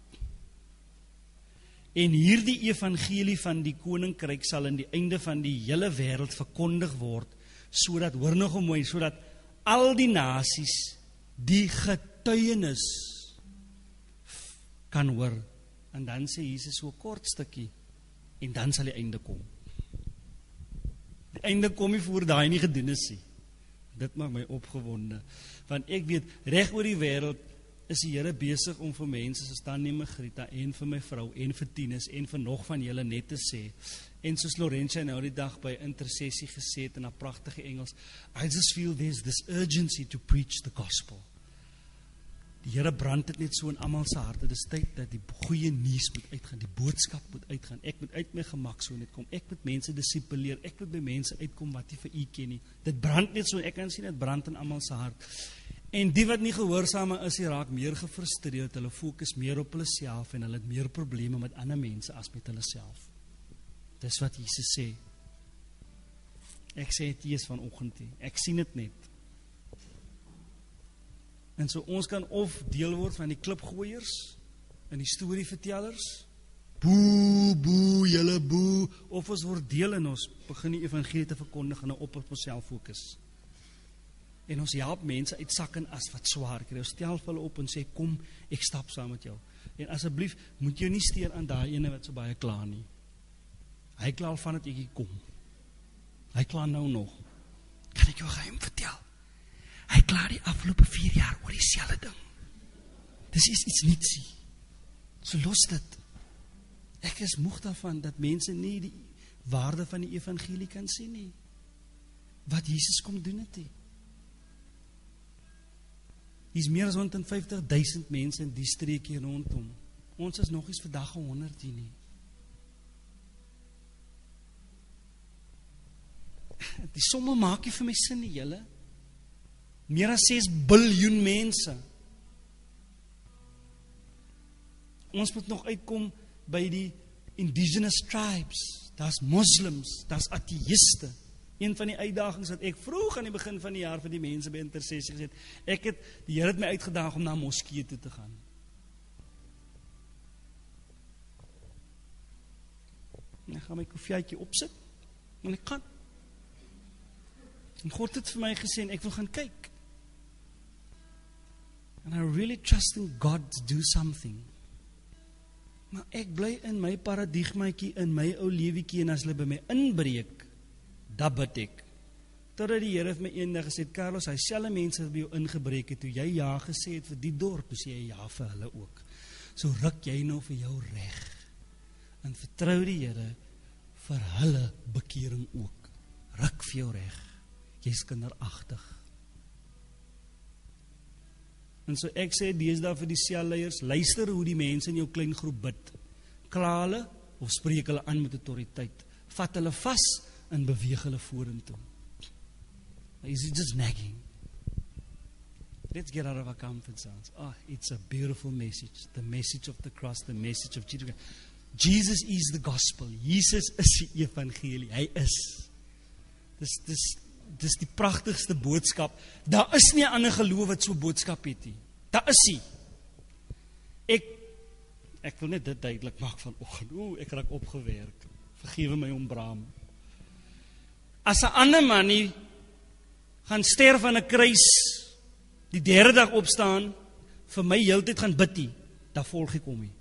En hierdie evangelie van die koninkryk sal in die einde van die hele wêreld verkondig word, sodat, hoor nog mooi, sodat al die nasies die getuienis kan hoor En dan sê Jesus so 'n kort stukkie, en dan sal die einde kom. Die einde kom nie voor daai nie gedoen is nie. Dit maak my opgewonde, want ek weet, reg oor die wêreld is die Here besig om vir mense soos Tannie Margrieta en vir my vrou en vir Tinus en vir nog van julle net te sê, en soos Laurentia nou die dag by intersessie gesê het in haar pragtige Engels, I just feel there's this urgency to preach the gospel. Die Here brand dit net so in almal se harte. Dis tyd dat die goeie nuus moet uitgaan, die boodskap moet uitgaan. Ek moet uit my gemak so net kom. Ek moet mense disipuleer. Ek moet by mense uitkom wat nie vir U ken nie. Dit brand net so, ek kan sien dit brand in almal se hart. En die wat nie gehoorsame is, die raak meer gefrustreerd. Hulle fokus meer op hulle self en hulle het meer probleme met ander mense as met hulle self. Dis wat Jesus sê. Ek sê dit eers vanoggend nie. Ek sien dit net. En so ons kan of deel word van die klipgooiers en die storievertellers, boe, boe, julle boe, of ons word deel en ons begin die evangelie te verkondig en op onsself fokus. En ons help mense uit sak en as wat swaar kry. Ons stel hulle op en sê, kom, ek stap saam met jou. En asseblief, moet jy nie steur aan daai ene wat so baie kla nie. Hy kla al van het ek hier kom. Hy kla nou nog. Kan ek jou geheim vertel? Hy klaar die afgelope 4 jaar oor dieselfde ding. Dis iets nietsie. So los dit. Ek is moeg daarvan dat mense nie die waarde van die evangelie kan sien nie. Wat Jesus kom doen het nie. Hier is meer as 150.000 mense in die streekie rondom. Ons is nog eens vandag 100 hier nie. Die somme maak nie vir my sin nie, julle. Meer as 6 biljoen mense. Ons moet nog uitkom by die indigenous tribes. Daar's moslims, daar's ateïste. Een van die uitdagings wat ek vroeg aan die begin van die jaar vir die mense by intersessie gesê het, die Here het my uitgedaag om na moskee toe te gaan. En ek gaan my koffieetjie opsit, en ek gaan. En God het vir my gesê, en ek wil gaan kyk. And I really trust in God to do something. Maar ek bly in my paradigmaatjie, in my ou lewetjie, en as hulle by my inbreek, dat bid ek. Totdat die Here vir my eendag gesê het, Carlos, hy selfe mense wat by jou ingebreek het, toe jy ja gesê het vir die dorp, toe sê jy ja vir hulle ook. So ruk jy nou vir jou reg. En vertrou die Here vir hulle bekering ook. Ruk vir jou reg. Jy's kinderagtig. En so ek sê deesdae vir die selleiers, luister hoe die mense in jou klein groep bid. Kla hulle of spreek hulle aan met autoriteit. Vat hulle vas en beweeg hulle vorentoe. Is it just nagging? Let's get out of our comfort zones. It's a beautiful message. The message of the cross, the message of Jesus. Jesus is the gospel. Jesus is die evangelie. Hy is. Dis die pragtigste boodskap. Daar is nie 'n ander geloof wat so boodskap het nie. Daar is nie. Ek wil net dit duidelik maak vanoggend. Ek raak opgewerk. Vergewe my om braam. As 'n ander man nie gaan sterf aan 'n kruis, die 3de dag opstaan, vir my heeltyd gaan bid nie, dan volg ek hom nie.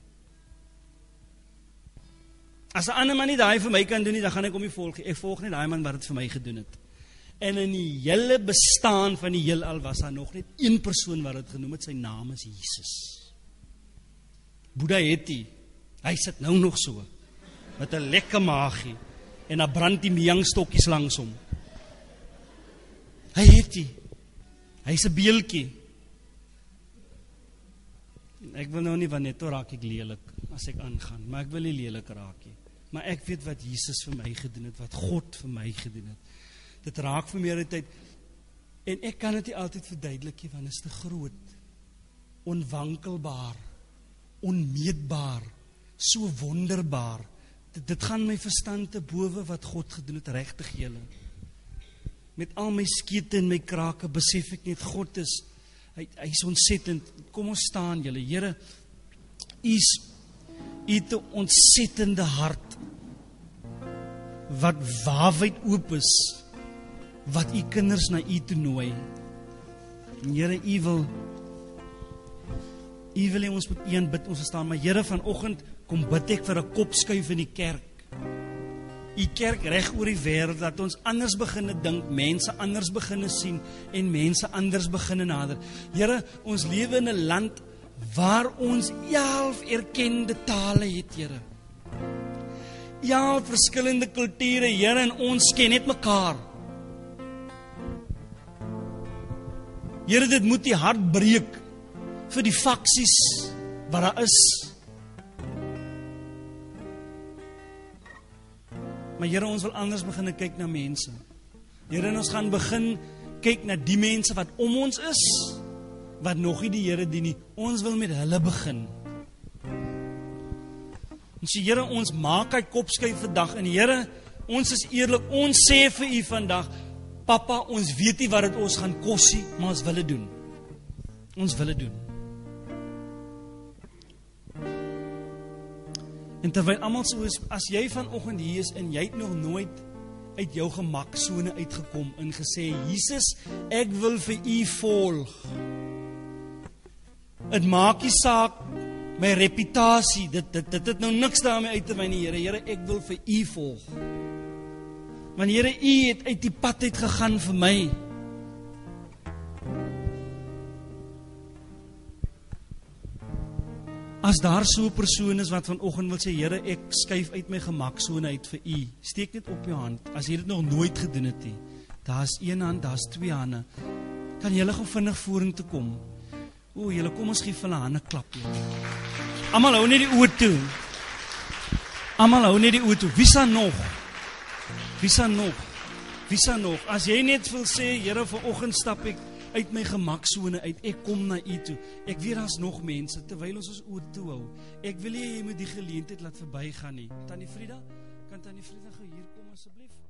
As 'n ander man nie daai vir my kan doen nie, dan gaan ek hom nie volg nie. Ek volg net daai man wat dit vir my gedoen het. En in die hele bestaan van die heelal was daar nog net een persoon wat dit genoem het, sy naam is Jesus. Boeddha het hy sit nou nog so, met 'n lekker maagie, en dan brand die miangstokkies langs hom. Hy het hy's 'n beeltjie. Ek wil nou nie, want net raak ek lelik as ek aangaan, maar ek wil nie lelik raak nie. Maar ek weet wat Jesus vir my gedoen het, wat God vir my gedoen het. Dit raak vir my die tyd, en ek kan dit nie altyd verduidelik nie, want dit is te groot, onwankelbaar, onmeetbaar, so wonderbaar. Dit gaan my verstand te bowe wat God gedoen het, regtig julle. Met al my skete en my krake besef ek net, God is, hy is ontsettend. Kom ons staan julle, Here, U het 'n ontsettende hart, wat waawyd oop is, wat U kinders na U toe nooi. En Here, U wil U wil hê ons moet een bid, ons staan, maar Here, vanoggend kom bid ek vir 'n kopskuif in die kerk. U kerk reg oor die wêreld, dat ons anders beginne dink, mense anders beginne sien en mense anders beginne nader. Here, ons lewe in 'n land waar ons 11 erkende tale het, Here. 11 verskillende kulture, Here, en ons ken net mekaar. Here, dit moet die hart breek vir die faksies wat daar is. Maar Here, ons wil anders begin kyk na mense. Here, en ons gaan begin kyk na die mense wat om ons is, wat nog nie die Here dien nie. Ons wil met hulle begin. En sê, Here, ons maak hy kopskuif vandag. En Here, ons is eerlik, ons sê vir U vandag, Papa, ons weet nie wat dit ons gaan kos nie, maar ons wil dit doen. Ons wil dit doen. En terwyl almal so is, as jy vanoggend hier is en jy het nog nooit uit jou gemaksone uitgekom en gesê, Jesus, ek wil vir U volg. Het maak nie saak my reputasie, dit het nou niks daarmee uit te wyn nie, Here. Here, ek wil vir U volg. Want Here, U het uit die pad uit gegaan vir my. As daar so 'n persoon is wat vanoggend wil sê, Here, ek skuif uit my gemaksone uit vir U, steek net op jou hand, as jy dit nog nooit gedoen het nie. Daar's een hand, daar's twee hande. Kan julle gou vinnig vorentoe kom? O, julle kom ons gee vir hulle hande klap. Almal hou net die oë toe. Almal hou net die oë toe. Wie sal nog? Wie sal nog? Wie sal nog? As jy net wil sê, Here, vanoggend stap ek uit my gemaksone uit, ek kom na U toe. Ek weet daar's nog mense, terwyl ons oë toe hou. Ek wil nie jy moet die geleentheid laat verbygaan nie. Tannie Frida, kan Tannie Frida gou hier kom asseblief?